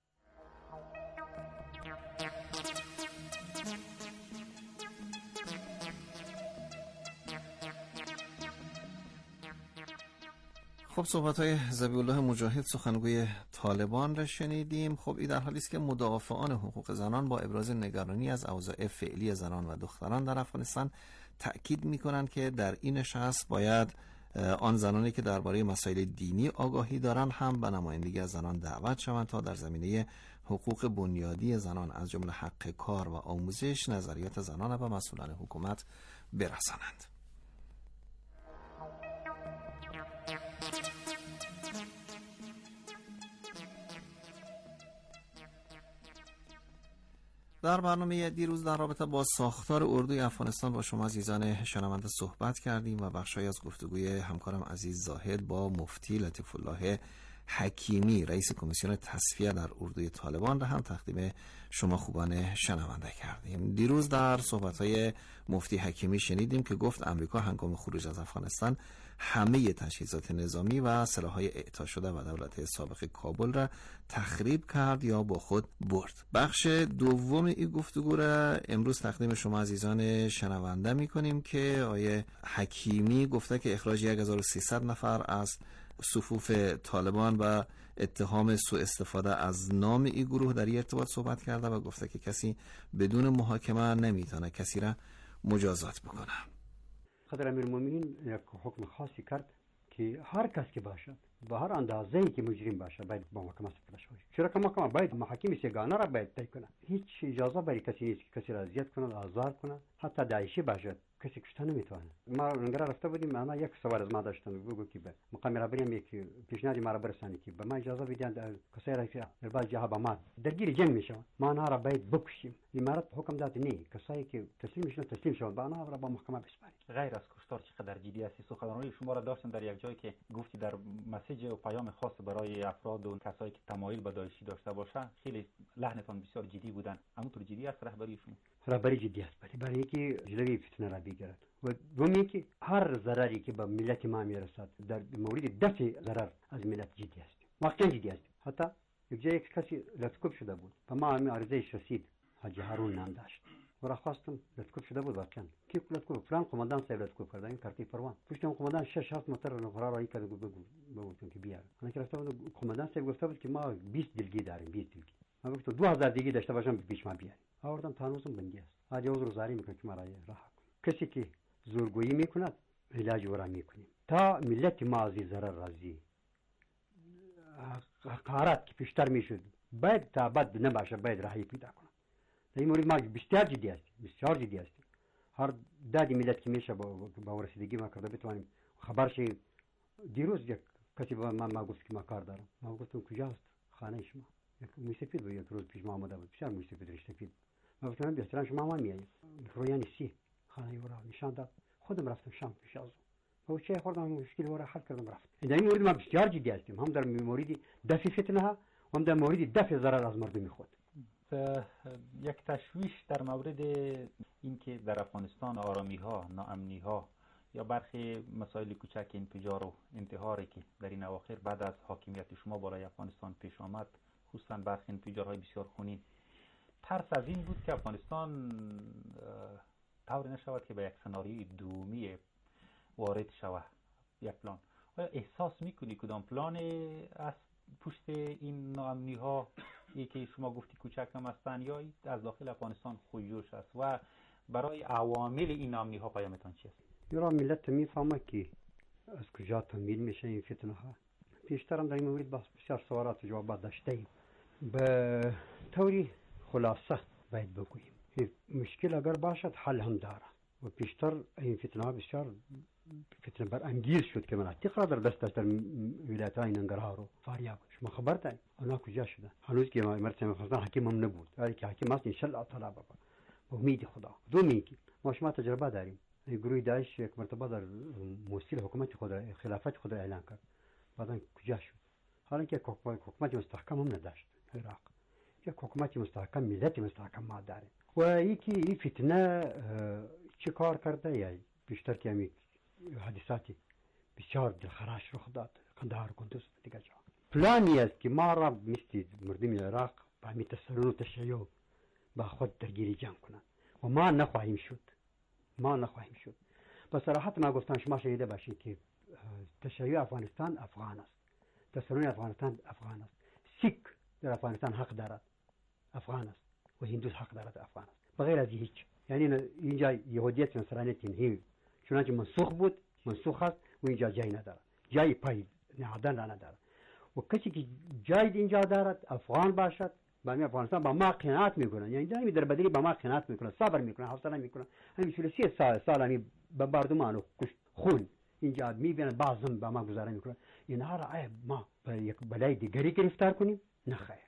خب، صحبت‌های ذبیح الله مجاهد، سخنگوی طالبان را شنیدیم. خب، این در حالی است که مدافعان حقوق زنان با ابراز نگرانی از اوضاع فعلی زنان و دختران در افغانستان تأکید می‌کنند که در این نشست باید آن زنانی که درباره مسائل دینی آگاهی دارند هم به نمایندگی از زنان دعوت شوند تا در زمینه حقوق بنیادی زنان از جمله حق کار و آموزش نظریات زنان به مسئولان حکومت برسانند. در برنامه دیروز در رابطه با ساختار اردوی افغانستان با شما عزیزان شنونده صحبت کردیم و بخشی از گفتگوی همکارم عزیز زاهد با مفتی لطیف الله حکیمی، رئیس کمیسیون تصفیه در اردوی طالبان را هم تقدیم شما خوبان شنونده کردیم. دیروز در صحبت‌های مفتی حکیمی شنیدیم که گفت امریکا هنگام خروج از افغانستان همه تجهیزات نظامی و سلاح‌های اعطا شده و دولت سابق کابل را تخریب کرد یا با خود برد. بخش دوم این گفتگو را امروز تقدیم شما عزیزان شنونده می‌کنیم که آیه حکیمی گفته که اخراج 1300 نفر از صفوف طالبان و اتهام سوء استفاده از نام این گروه در این ارتباط صحبت کرده و گفته که کسی بدون محاکمه نمیتونه کسی را مجازات بکنه. خضر امیرالمومنین یک حکم خاصی کرد که هر کس که باشد به هر اندازه‌ای که مجرم باشه باید با محاکمه سپرده شود. چرا که محکمه باید محاکم سگانه را باید طی کنه. هیچ اجازه برای کسی نیست که کسی را اذیت کنه، آزار کنه، حتی داعشی باشد کسی کشته نمیتونه. ما رنگرا رفته بودیم، انا یک سوال از ما داشتن بگو که به مقام رهبری یک پیشنهادی ما را برسانی که به ما اجازه بدید کسی را که در بعض جاها با ما درگیر جنگ میشن، ما آنها را باید بکشیم. امارات حکم داد نه، کسایی که تسلیم میشن تسلیم شون، با آنها را با محکمه بسپارید. غیر از کشتار چقدر جدی است؟ سخنرانی شما را داشتم در یک جایی که گفتی در مسیج و پیام خاص برای افراد و کسایی که تمایل به داعشی داشته باشند خیلی لحنتان بسیار جدی بودن. همونطور جدی است رهبری شما؟ رهبری جدی است، برای اینکه جلوی فتنه را بگیرد و دومی که هر ضرری که به ملت ما میرسد در مورد دفع ضرر از ملت جدی است، واقعا جدی است. حتی یک جایی یک کسی لطکوب شده بود، به ما همین عرضهش رسید، حاجی هارون نام داشت و را خواستم لطکوب شده بود. واقعا کی لطکوب؟ فلان قماندان صاحب لطکوب کرده، این کارتی پروان. پشتم قماندان 6-7 متر نفر را کرد، بگو که بیار. من که رفتم قماندان صاحب گفته بود که ما 20 دلگی داریم، 20 دلگی. من گفتم 2000 دیگه داشته باشم پیش ما بیار. آوردم تانوسم بندی است. حاجی عذر زاری میکنه که مرا رها کن. کسی که زورگویی میکند علاج او را میکنیم تا ملت ما از ضرر راضی. حقارت که پیشتر میشد باید تا بعد نباشه، باید راهی پیدا کنه. در این مورد ما بسیار جدی است، بسیار جدی است. هر دادی ملت که میشه با رسیدگی ما کرده بتوانیم خبر شیم. دیروز یک کسی با ما گفت که ما کار دارم. ما گفتم کجاست خانه شما؟ یک موسیقی بود، یک روز پیش ما آمده بود، بسیار موسیقی رشتفید. ما گفتم به احترام شما ما میاییم. رویانی سی خانه او را نشان داد. خودم رفتم شام پیش از او چه خوردم، مشکل او را حل کردم رفت. در این مورد ما بسیار جدی هستیم، هم در مورد دفع فتنه ها، هم در مورد دفع ضرر از مردم خود. یک تشویش در مورد اینکه در افغانستان آرامی ها، ناامنی ها یا برخی مسائل کوچک انفجار و انتحاری که در این اواخر بعد از حاکمیت شما بالای افغانستان پیش آمد، خصوصا برخی انفجارهای بسیار خونین، ترس از این بود که افغانستان طور نشود که به یک سناریوی دومی وارد شود یک پلان. آیا احساس میکنی کدام پلان است پشت این ناامنی ها؟ که شما گفتی کوچک هم هستن یا از داخل افغانستان خودجوش است و برای عوامل این ناامنی ها پیامتان چی است؟ یورا ملت میفهمه که از کجا تمویل میشه این فتنه ها. پیشتر هم در این مورد بسیار سوالات و جوابات داشتیم. به طوری خلاصه باید بگوییم مشکل اگر باشد حل هم داره و پیشتر این فتنه ها بسیار فتنه برانگیز شد که مناطق را در دست داشت، در ولایت های ننگرهار و فاریاب. شما خبر دارید آنها کجا شدن؟ هنوز که امارت افغانستان حکیم هم نبود، ولی که حکیم است انشالله تعالی بابا با امید خدا. دومی که ما شما تجربه داریم، گروه داعش یک مرتبه در موصل حکومت خود خلافت خود اعلان کرد، بعدن کجا شد؟ حالا که حکومت مستحکم هم نداشت عراق، یک حکومت مستحکم، ملت مستحکم ما داریم. و یکی این فتنه چه کار کرده؟ یا بیشتر که همین حادثاتی بسیار دلخراش رخ داد، قندهار، کندوز و دیگر جا. پلانی است که ما را مثل مردم عراق با همین تسلط و تشیع با خود درگیری جمع کنند و ما نخواهیم شد. به صراحت ما گفتم شما شنیده باشید که تشیع افغانستان افغان است، تسلط افغانستان افغان است، سیک در افغانستان حق دارد افغان است و هندوس حق دارد افغان است، بغیر از هیچ. یعنی اینجا یهودیت و نصرانیت اینهی چنانچه منسوخ بود، منسوخ است و اینجا جای ندارد، جای پای نهادن را ندارد. و کسی که جای اینجا دارد افغان باشد با می افغانستان با ما قناعت میکنن، یعنی دائمی در بدلی با ما قناعت میکنن، صبر میکنن، حوصله میکنن. همین 33 سال همی بمباردمان و خون اینجا میبینن، بعضم با ما گزاره میکنن. اینها را ما به یک بلای دیگری گرفتار کنیم؟ نه خیر.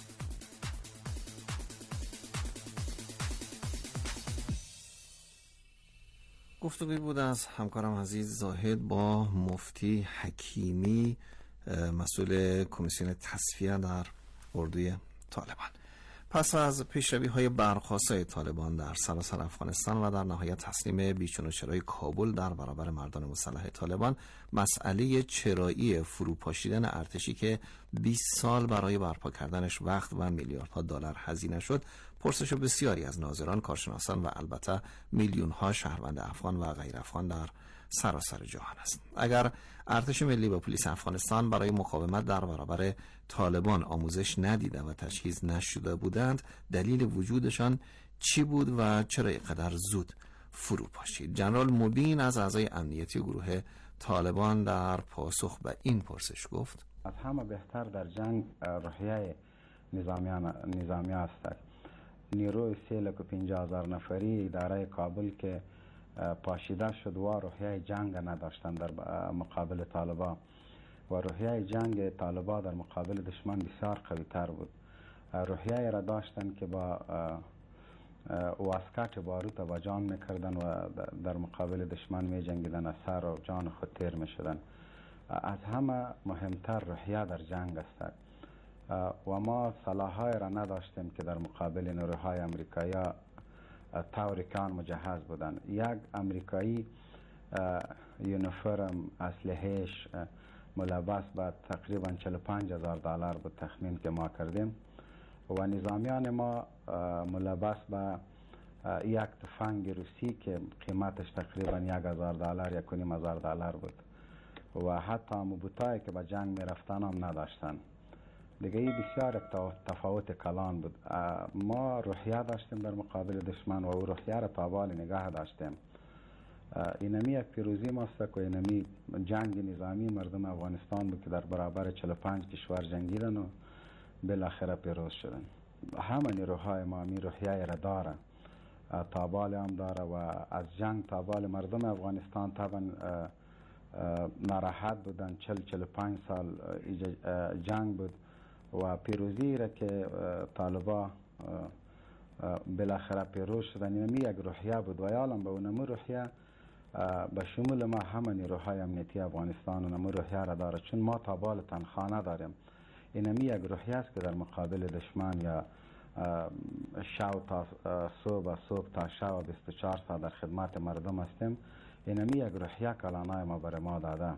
گفتگوی بود از همکارم عزیز زاهد با مفتی حکیمی، مسئول کمیسیون تصفیه در اردوی طالبان. پس از پیشروی‌های برخاست طالبان در سراسر افغانستان و در نهایت تسلیم بیچون و چرای کابل در برابر مردان مسلح طالبان، مسئله چرایی فروپاشیدن ارتشی که 20 سال برای برپا کردنش وقت و میلیاردها دلار هزینه شد، پرسش بسیاری از ناظران، کارشناسان و البته میلیون‌ها شهروند افغان و غیر افغان در سراسر جهان است. اگر ارتش ملی و پلیس افغانستان برای مقاومت در برابر طالبان آموزش ندیده و تجهیز نشده بودند، دلیل وجودشان چی بود و چرا اینقدر زود فرو پاشید؟ جنرال مبین از اعضای امنیتی گروه طالبان در پاسخ به این پرسش گفت: از همه بهتر در جنگ روحیه نظامی است. نیروی 350,000 نفری اداره کابل که پاشیده شد و روحیه جنگ نداشتند در مقابل طالبان و روحیه جنگ طالبان در مقابل دشمن بسیار قوی تر بود. روحیه را داشتند که با واسکات باروت و جان میکردن و در مقابل دشمن می جنگیدن و سر و جان خود تیر می شدن. از همه مهمتر روحیه در جنگ است و ما سلاح‌های را نداشتیم که در مقابل نیروهای امریکایی طوری که آن مجهز بودند. یک امریکایی یونیفرم اسلحه‌اش ملبس به تقریبا $45,000 بود تخمین که ما کردیم و نظامیان ما ملبس به یک تفنگ روسی که قیمتش تقریبا $1,000 $1,500 بود و حتی موبوتایی که به جنگ می رفتن هم نداشتن. دیگه ای بسیار تفاوت کلان بود. ما روحیه داشتیم در مقابل دشمن و روحیه را تابال نگاه داشتیم. اینمی یک پیروزی ماست که اینمی جنگ نظامی مردم افغانستان بود که در برابر 45 کشور جنگیدن و بالاخره پیروز شدن. همه نیروهای ما می روحیه را داره، تابال هم داره و از جنگ تابال مردم افغانستان طبعا ناراحت بودن. 40-45 سال جنگ بود و پیروزی را که طالبا بالاخره پیروز شدن اینمی یک روحیه بود و یالم به اونمو روحیه به شمول ما همه نیروهای امنیتی افغانستان اونمو روحیه را داره، چون ما تابال تنخواه نداریم. اینمی یک روحیه است که در مقابل دشمن یا شب تا صبح تا شب 24 ساعت در خدمت مردم هستیم. اینمی یک روحیه کلانای ما برای ما داده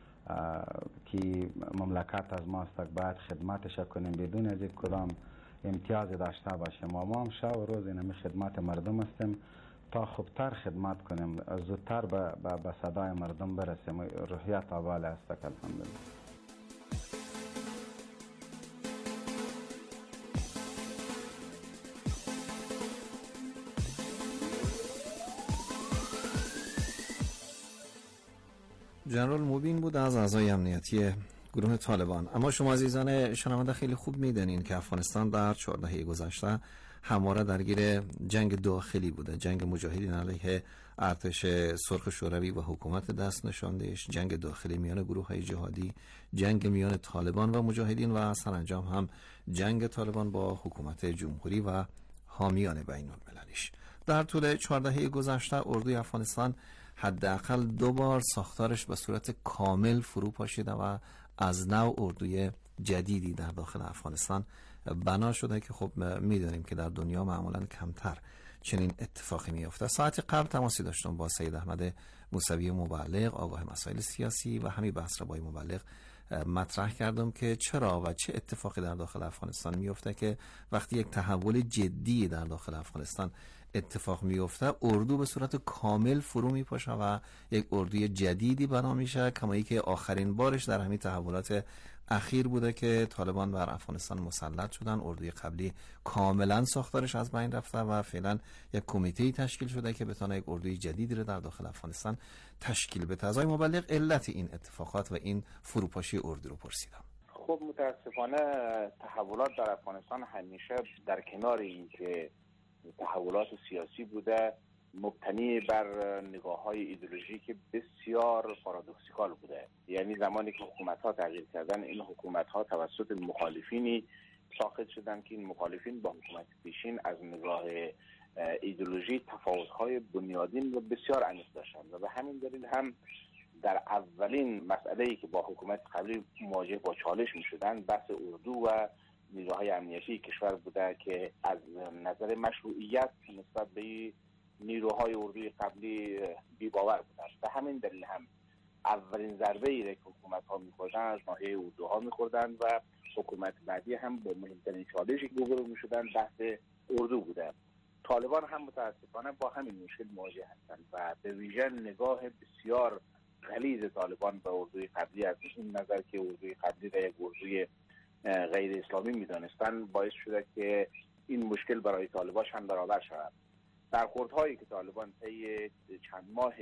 که مملکت از ماست باید خدمتش کنیم بدون از یک کدام امتیازی داشته باشیم و ما هم شب و روز اینمی خدمت مردم هستیم تا خوبتر خدمت کنیم، زودتر به صدای مردم برسیم. روحیه تابال است الحمدلله. جنرال موبین بود از اعضای امنیتی گروه طالبان. اما شما عزیزان شنونده خیلی خوب میدونین که افغانستان در 4 دهه گذشته همواره درگیر جنگ داخلی بوده، جنگ مجاهدین علیه ارتش سرخ شوروی و حکومت دست نشاندهش، جنگ داخلی میان گروه‌های جهادی، جنگ میان طالبان و مجاهدین و سرانجام هم جنگ طالبان با حکومت جمهوری و حامیان بین المللیش. در طول 4 دهه گذشته اردوی افغانستان حداقل 2 بار ساختارش به صورت کامل فرو پاشیده و از نو اردوی جدیدی در داخل افغانستان بنا شده که خب میدونیم که در دنیا معمولا کمتر چنین اتفاقی میفته. ساعت قبل تماسی داشتم با سید احمد موسوی مبلغ، آگاه مسائل سیاسی، و همین بحث را با مبلغ مطرح کردم که چرا و چه اتفاقی در داخل افغانستان میفته که وقتی یک تحول جدی در داخل افغانستان اتفاق میفته اردو به صورت کامل فرو میپاشه و یک اردوی جدیدی بنا میشه، کمایی که آخرین بارش در همین تحولات اخیر بوده که طالبان بر افغانستان مسلط شدن. اردوی قبلی کاملا ساختارش از بین رفته و فعلا یک کمیته تشکیل شده که بتونه یک اردوی جدیدی رو در داخل افغانستان تشکیل بده. از آقای مبلغ علت این اتفاقات و این فروپاشی اردو رو پرسیدم. خب متاسفانه تحولات در افغانستان همیشه در کنار این که تحولات سیاسی بوده مبتنی بر نگاه‌های ایدئولوژیک بسیار پارادوکسیکال بوده. یعنی زمانی که حکومت‌ها تغییر کردن، این حکومت‌ها توسط مخالفینی ساخت شدن که این مخالفین با حکومت پیشین از نگاه ایدئولوژی تفاوت‌های بنیادین و بسیار عمیق داشتند و به همین دلیل هم در اولین مسئله‌ای که با حکومت قبلی مواجه با چالش می‌شدند بحث اردو و نیروهای امنیتی کشور بوده که از نظر مشروعیت نسبت به نیروهای اردوی قبلی بی‌باور بودند. به همین دلیل هم اولین ضربه‌ای را که حکومت‌ها می‌خوردن از ناحیه اردوها می‌خوردن و حکومت بعدی هم با مهمترین چالشی که روبرو می‌شدن بحث اردو بوده. طالبان هم متأسفانه با همین مشکل مواجه هستند و به ویژه نگاه بسیار غلیظ طالبان به اردوی قبلی از این نظر که اردوی قبلی را یک اردوی غیر اسلامی می‌دانستن باعث شده که این مشکل برای طالبان هم برابر شود. برخوردهایی که طالبان طی چند ماه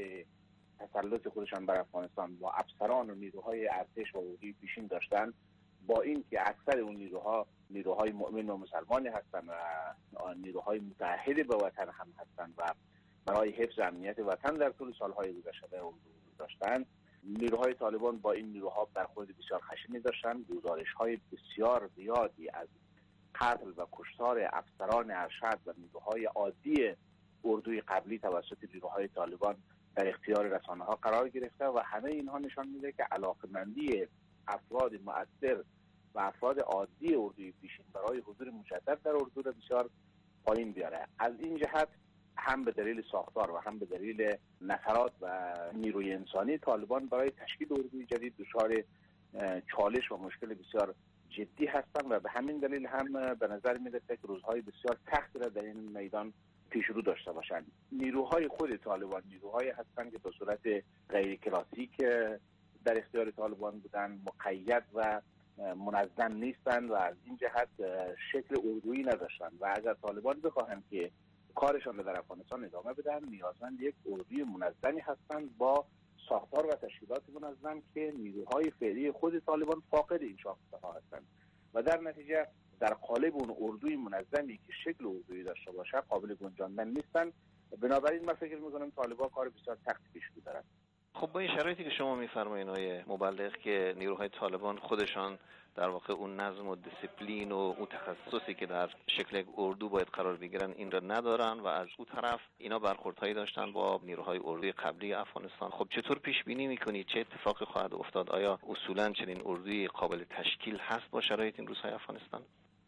تسلط خودشان بر افغانستان با افسران و نیروهای ارتش و اردوی پیشین داشتن، با این که اکثر اون نیروهای مؤمن طالبانی هستند و نیروهای متحد به وطن هم هستند و برای حفظ امنیت وطن در طول سالهای گذشته داشتند. نیروهای طالبان با این نیروها برخورد بسیار خشنی داشتند. گزارش‌های بسیار زیادی از قتل و کشتار افسران ارشد و نیروهای عادی اردوی قبلی توسط نیروهای طالبان در اختیار رسانه‌ها قرار گرفته و همه اینها نشان میده که علاقمندی افراد مؤثر و افراد عادی اردوی پیشین برای حضور مجدد در اردو را بسیار پایین بیاره. از این جهت هم به دلیل ساختار و هم به دلیل نفرات و نیروی انسانی طالبان برای تشکیل اردوی جدید دچار چالش و مشکل بسیار جدی هستند و به همین دلیل هم به نظر میرسه که روزهای بسیار سختی را در این میدان پیش رو داشته باشند. نیروهای خود طالبان نیروهایی هستند که به صورت غیر کلاسیک در اختیار طالبان بودند، مقید و منظم نیستند و از این جهت شکل اردویی نداشتند و اگر طالبان بخواهند که کارشان را در افغانستان ادامه بدن نیازمند یک اردوی منظمی هستند با ساختار و تشکیلات منظم که نیروهای فعلی خود طالبان فاقد این ساختارها هستند و در نتیجه در قالب اون اردوی منظمی که شکل اردویی داشته باشه قابل گنجاندن نیستند. بنابراین من فکر می‌کنم طالبان کار بسیار سختی پیش رو دارند. خب با این شرایطی که شما می‌فرمایید آقای مبلغ که نیروهای طالبان خودشان در واقع اون نظم و دیسیپلین و اون تخصصی که در شکل یک اردو باید قرار بگیرن این را ندارن و از اون طرف اینا برخوردهایی داشتن با نیروهای اردوی قبلی افغانستان. خب چطور پیش بینی می‌کنید چه اتفاقی خواهد افتاد؟ آیا اصولاً چنین اردوی قابل تشکیل هست با شرایط این روزهای افغانستان؟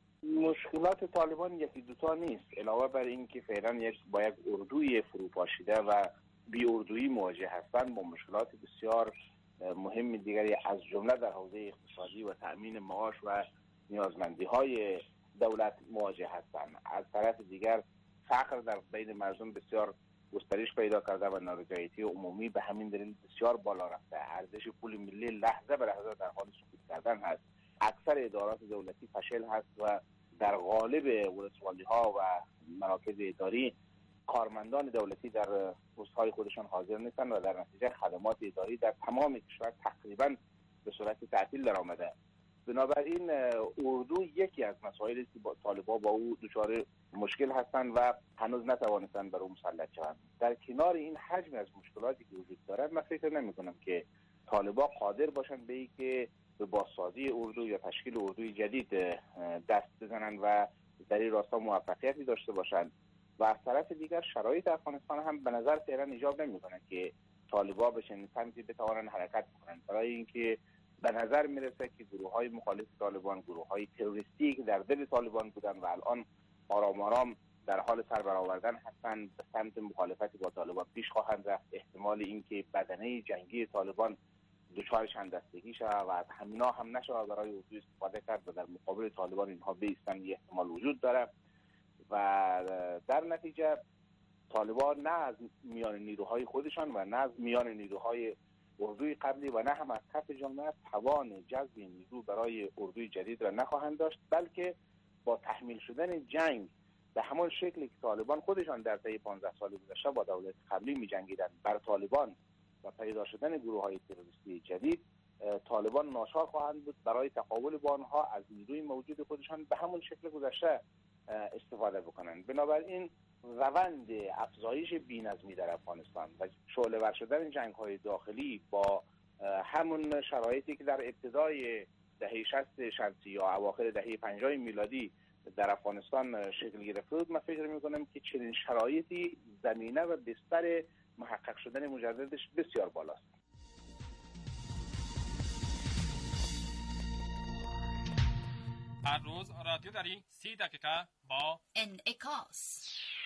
مشکلات طالبان یکی دوتا نیست، علاوه بر این که فعلا با یک اردوی فروپاشیده و بی اردویی مواجه هستند با مشکلات بسیار مهم دیگری از جمله در حوزه اقتصادی و تأمین معاش و نیازمندی‌های دولت مواجه هستند. از طرف دیگر فقر در بین مردم بسیار گسترش پیدا کرده و نارضایتی عمومی به همین دلیل بسیار بالا رفته. ارزش پول ملی لحظه به لحظه در حال سقوط کردن هست. اکثر ادارات دولتی فشل هست و در قالب ولسوالی‌ها و مراکز اداری کارمندان دولتی در پست‌های خودشان حاضر نیستند و در نتیجه خدمات اداری در تمام کشور تقریباً به صورت تعطیل درآمده. بنابراین اردو یکی از مسائلی است که طالبان با او دچار مشکل هستند و هنوز نتوانستند بر او مسلط شوند. در کنار این حجم از مشکلاتی که وجود دارد من فکر نمی‌کنم که طالبان قادر باشند به اینکه به بازسازی اردو یا تشکیل اردوی جدید دست بزنند و در این راستا موفقیتی داشته باشند و از طرف دیگر شرایط افغانستان هم به نظر فعلا ایجاب نمی‌کنه که طالبان به چنین سمتی بتوانند حرکت کنند، برای اینکه به نظر میرسه که گروه‌های مخالف طالبان گروه‌های تروریستی که در دل طالبان بودن و الان آرام آرام در حال سر برآوردن هستند به سمت مخالفت با طالبان پیش خواهند رفت. احتمال اینکه بدنه جنگی طالبان دچار چند دستگی شود و از همینا هم نشود برای اردو استفاده کرد و در مقابل طالبان اینها بایستند یه احتمال وجود داره و در نتیجه طالبان نه از میان نیروهای خودشان و نه از میان نیروهای اردوی قبلی و نه هم از کف جامعه توان جذب نیرو برای اردوی جدید را نخواهند داشت، بلکه با تحمیل شدن جنگ به همان شکلی که طالبان خودشان در طی 15 سال گذشته با دولت قبلی می‌جنگیدند بر طالبان و پیدا شدن گروه‌های تروریستی جدید، طالبان ناچار خواهند بود برای تقابل با آنها از نیروی موجود خودشان به همون شکل گذشته استفاده بکنند. بنابراین روند افزایش بی‌نظمی در افغانستان و شعله‌ور شدن جنگ‌های داخلی با همون شرایطی که در ابتدای دهه 60 شمسی یا اواخر دهه 50 میلادی در افغانستان شکل گرفته بود، من فکر می‌کنم که چنین شرایطی زمینه و بستر محقق شدن مجددش بسیار بالاست. هر روز رادیو داری 30 دقیقه با انعکاس.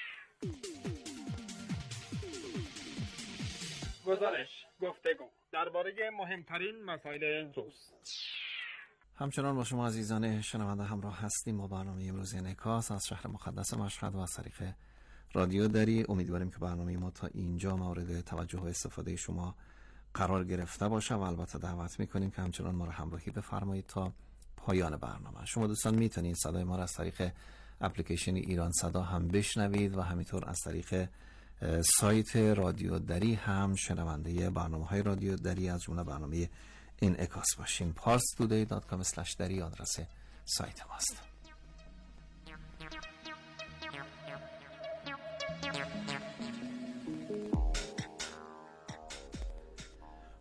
گزارش، گفتگو درباره مهمترین مسائل روز. همچنان با شما عزیزان شنونده همراه هستیم با برنامه امروز انعکاس از شهر مقدس مشهد و از طریق رادیو دری. امیدواریم که برنامه ما تا اینجا مورد توجه و استفاده شما قرار گرفته باشه و البته دعوت میکنیم که همچنان ما را همراهی بفرمایید تا پایان برنامه. شما دوستان میتونید صدای ما را از طریق اپلیکیشن ایران صدا هم بشنوید و همینطور از طریق سایت رادیو دری هم شنونده برنامه‌های رادیو دری از جمله برنامه انعکاس باشین. parstoday.com/dari آدرس سایت ماست.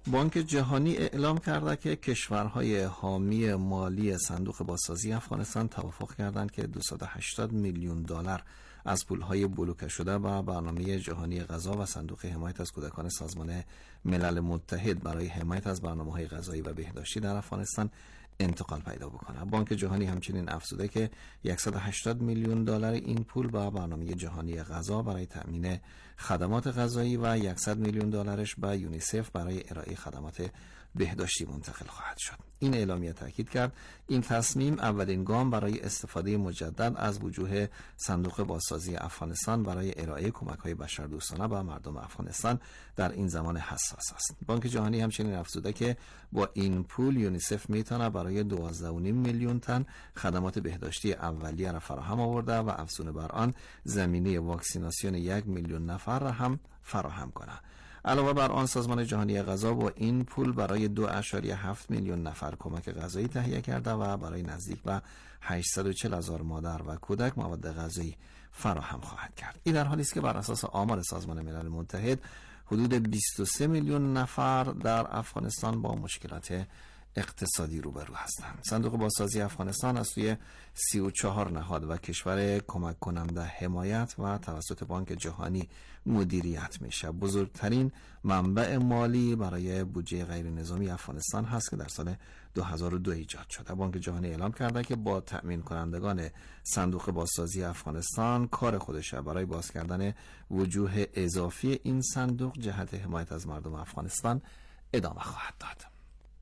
بانک جهانی اعلام کرده که کشورهای حامی مالی صندوق بازسازی افغانستان توافق کردند که 280 میلیون دلار از پولهای بلوکه شده با برنامه جهانی غذا و صندوق حمایت از کودکان سازمان ملل متحد برای حمایت از برنامه‌های غذایی و بهداشتی در افغانستان انتقال پیدا بکنه. بانک جهانی همچنین افزوده که 180 میلیون دلار این پول با برنامه جهانی غذا برای تأمین خدمات غذایی و 100 میلیون دلارش به یونیسف برای ارائه خدمات بهداشتی منتقل خواهد شد. این اعلامیه تاکید کرد این تصمیم اولین گام برای استفاده مجدد از وجوه صندوق بازسازی افغانستان برای ارائه کمک‌های بشردوستانه به مردم افغانستان در این زمان حساس است. بانک جهانی همچنین افزوده که با این پول یونیسف میتونه برای 12.5 میلیون تن خدمات بهداشتی اولیه را فراهم آورده و افزون بر آن زمینه واکسیناسیون 1 میلیون نفر را هم فراهم کنه. علاوه بر آن سازمان جهانی غذا با این پول برای 2.7 میلیون نفر کمک غذایی تهیه کرده و برای نزدیک به 840,000 مادر و کودک مواد غذایی فراهم خواهد کرد. این در حالی است که بر اساس آمار سازمان ملل متحد حدود 23 میلیون نفر در افغانستان با مشکلات اقتصادی روبرو هستند. صندوق بازسازی افغانستان از سوی 34 نهاد و کشور کمک کننده حمایت و توسط بانک جهانی مدیریت میشه. بزرگترین منبع مالی برای بودجه غیر نظامی افغانستان هست که در سال 2002 ایجاد شده. بانک جهانی اعلام کرده که با تأمین کنندگان صندوق بازسازی افغانستان کار خودش برای باز کردن وجوه اضافی این صندوق جهت حمایت از مردم افغانستان ادامه خواهد داد.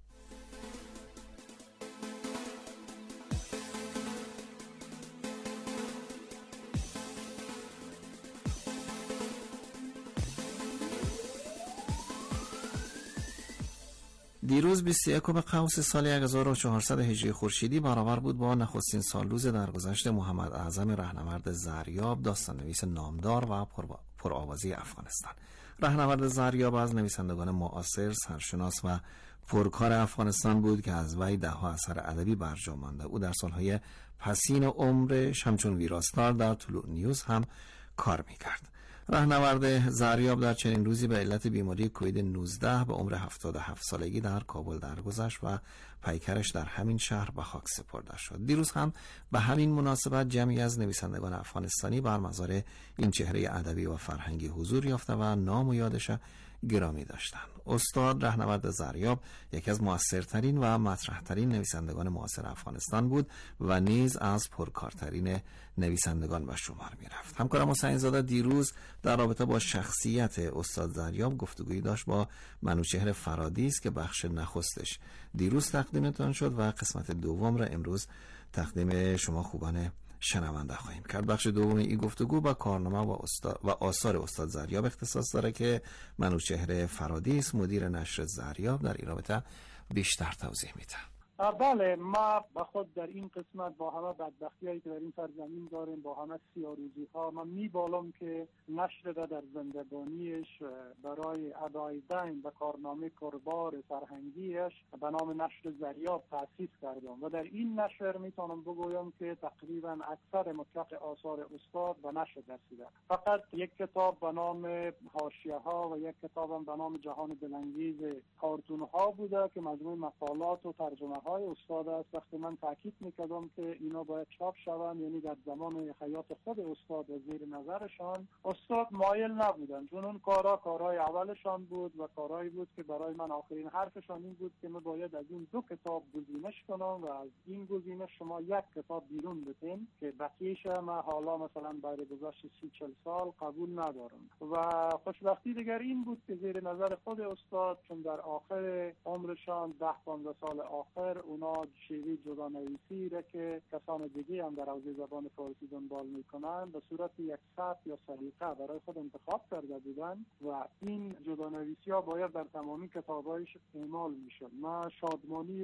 دیروز 21 قوس سال 1400 هجری خورشیدی برابر بود با نخستین سالروز درگذشت محمد اعظم رهنورد زریاب، داستان نویس نامدار و پرآوازی افغانستان. رهنورد زریاب از نویسندگان معاصر، سرشناس و پرکار افغانستان بود که از وی ده‌ها اثر ادبی برجا مانده. او در سالهای پسین عمرش همچون ویراستار در طلوع نیوز هم کار می‌کرد. رهنورد زریاب در چنین روزی به علت بیماری کووید 19 به عمر 77 سالگی در کابل درگذشت و پیکرش در همین شهر به خاک سپرده شد. دیروز هم به همین مناسبت جمعی از نویسندگان افغانستانی بر مزار این چهره ادبی و فرهنگی حضور یافته و نام و یادش گرامی داشتند. استاد رهنورد زریاب یکی از موثرترین و مطرحترین نویسندگان معاصر افغانستان بود و نیز از پرکارترین نویسندگان به شمار می رفت. همکارم حسین زاده دیروز در رابطه با شخصیت استاد زریاب گفتگویی داشت با منوچهر فرادیس که بخش نخستش دیروز تقدیمتان شد و قسمت دوم را امروز تقدیم شما خوبان شنونده خواهیم کرد. بخش دوم این گفتگو با کارنامه و آثار استاد زریاب اختصاص داره که منوچهر فرادیس مدیر نشر زریاب در این رابطه بیشتر توضیح میده. بله، ما با خود در این قسمت با همه بدبختی‌هایی که در این سرزمین داریم، با همه سیاروزی‌ها، من میبالم که نشر در زندگانیش برای ادای دین به کارنامه کاربار فرهنگیش به نام نشر زریاب تأسیس کردم و در این نشر میتونم بگویم که تقریبا اکثر مطلق آثار استاد به نشر رسیده. فقط یک کتاب به نام حاشیه‌ها و یک کتاب به نام جهان دلانگیز کارتون‌ها بوده که مجموع مقالات و ترجمه های استاد است. وقتی من تاکید میکردم که اینا باید چاپ شوند، یعنی در زمان حیات خود استاد و زیر نظرشان، استاد مایل نبودن، چون اون کارهای اولشان بود و کارهایی بود که برای من آخرین حرفشان این بود که من باید از این 2 کتاب گزینش کنم و از این گزینش شما 1 کتاب بیرون بتین که بقیه‌اش من حالا مثلا بعد گذشت 30-40 سال قبول ندارم. و خوشبختی دیگر این بود که زیر نظر خود استاد، چون در آخر عمرشان 10-15 سال آخر اونا شیوه جدا نویسی را که کسان دیگه هم در حوزه زبان فارسی دنبال میکنن به صورت یک سطح یا سلیقه برای خود انتخاب کرده بودن و این جدا نویسی ها باید در تمامی کتابایش اعمال میشد. من شادمانی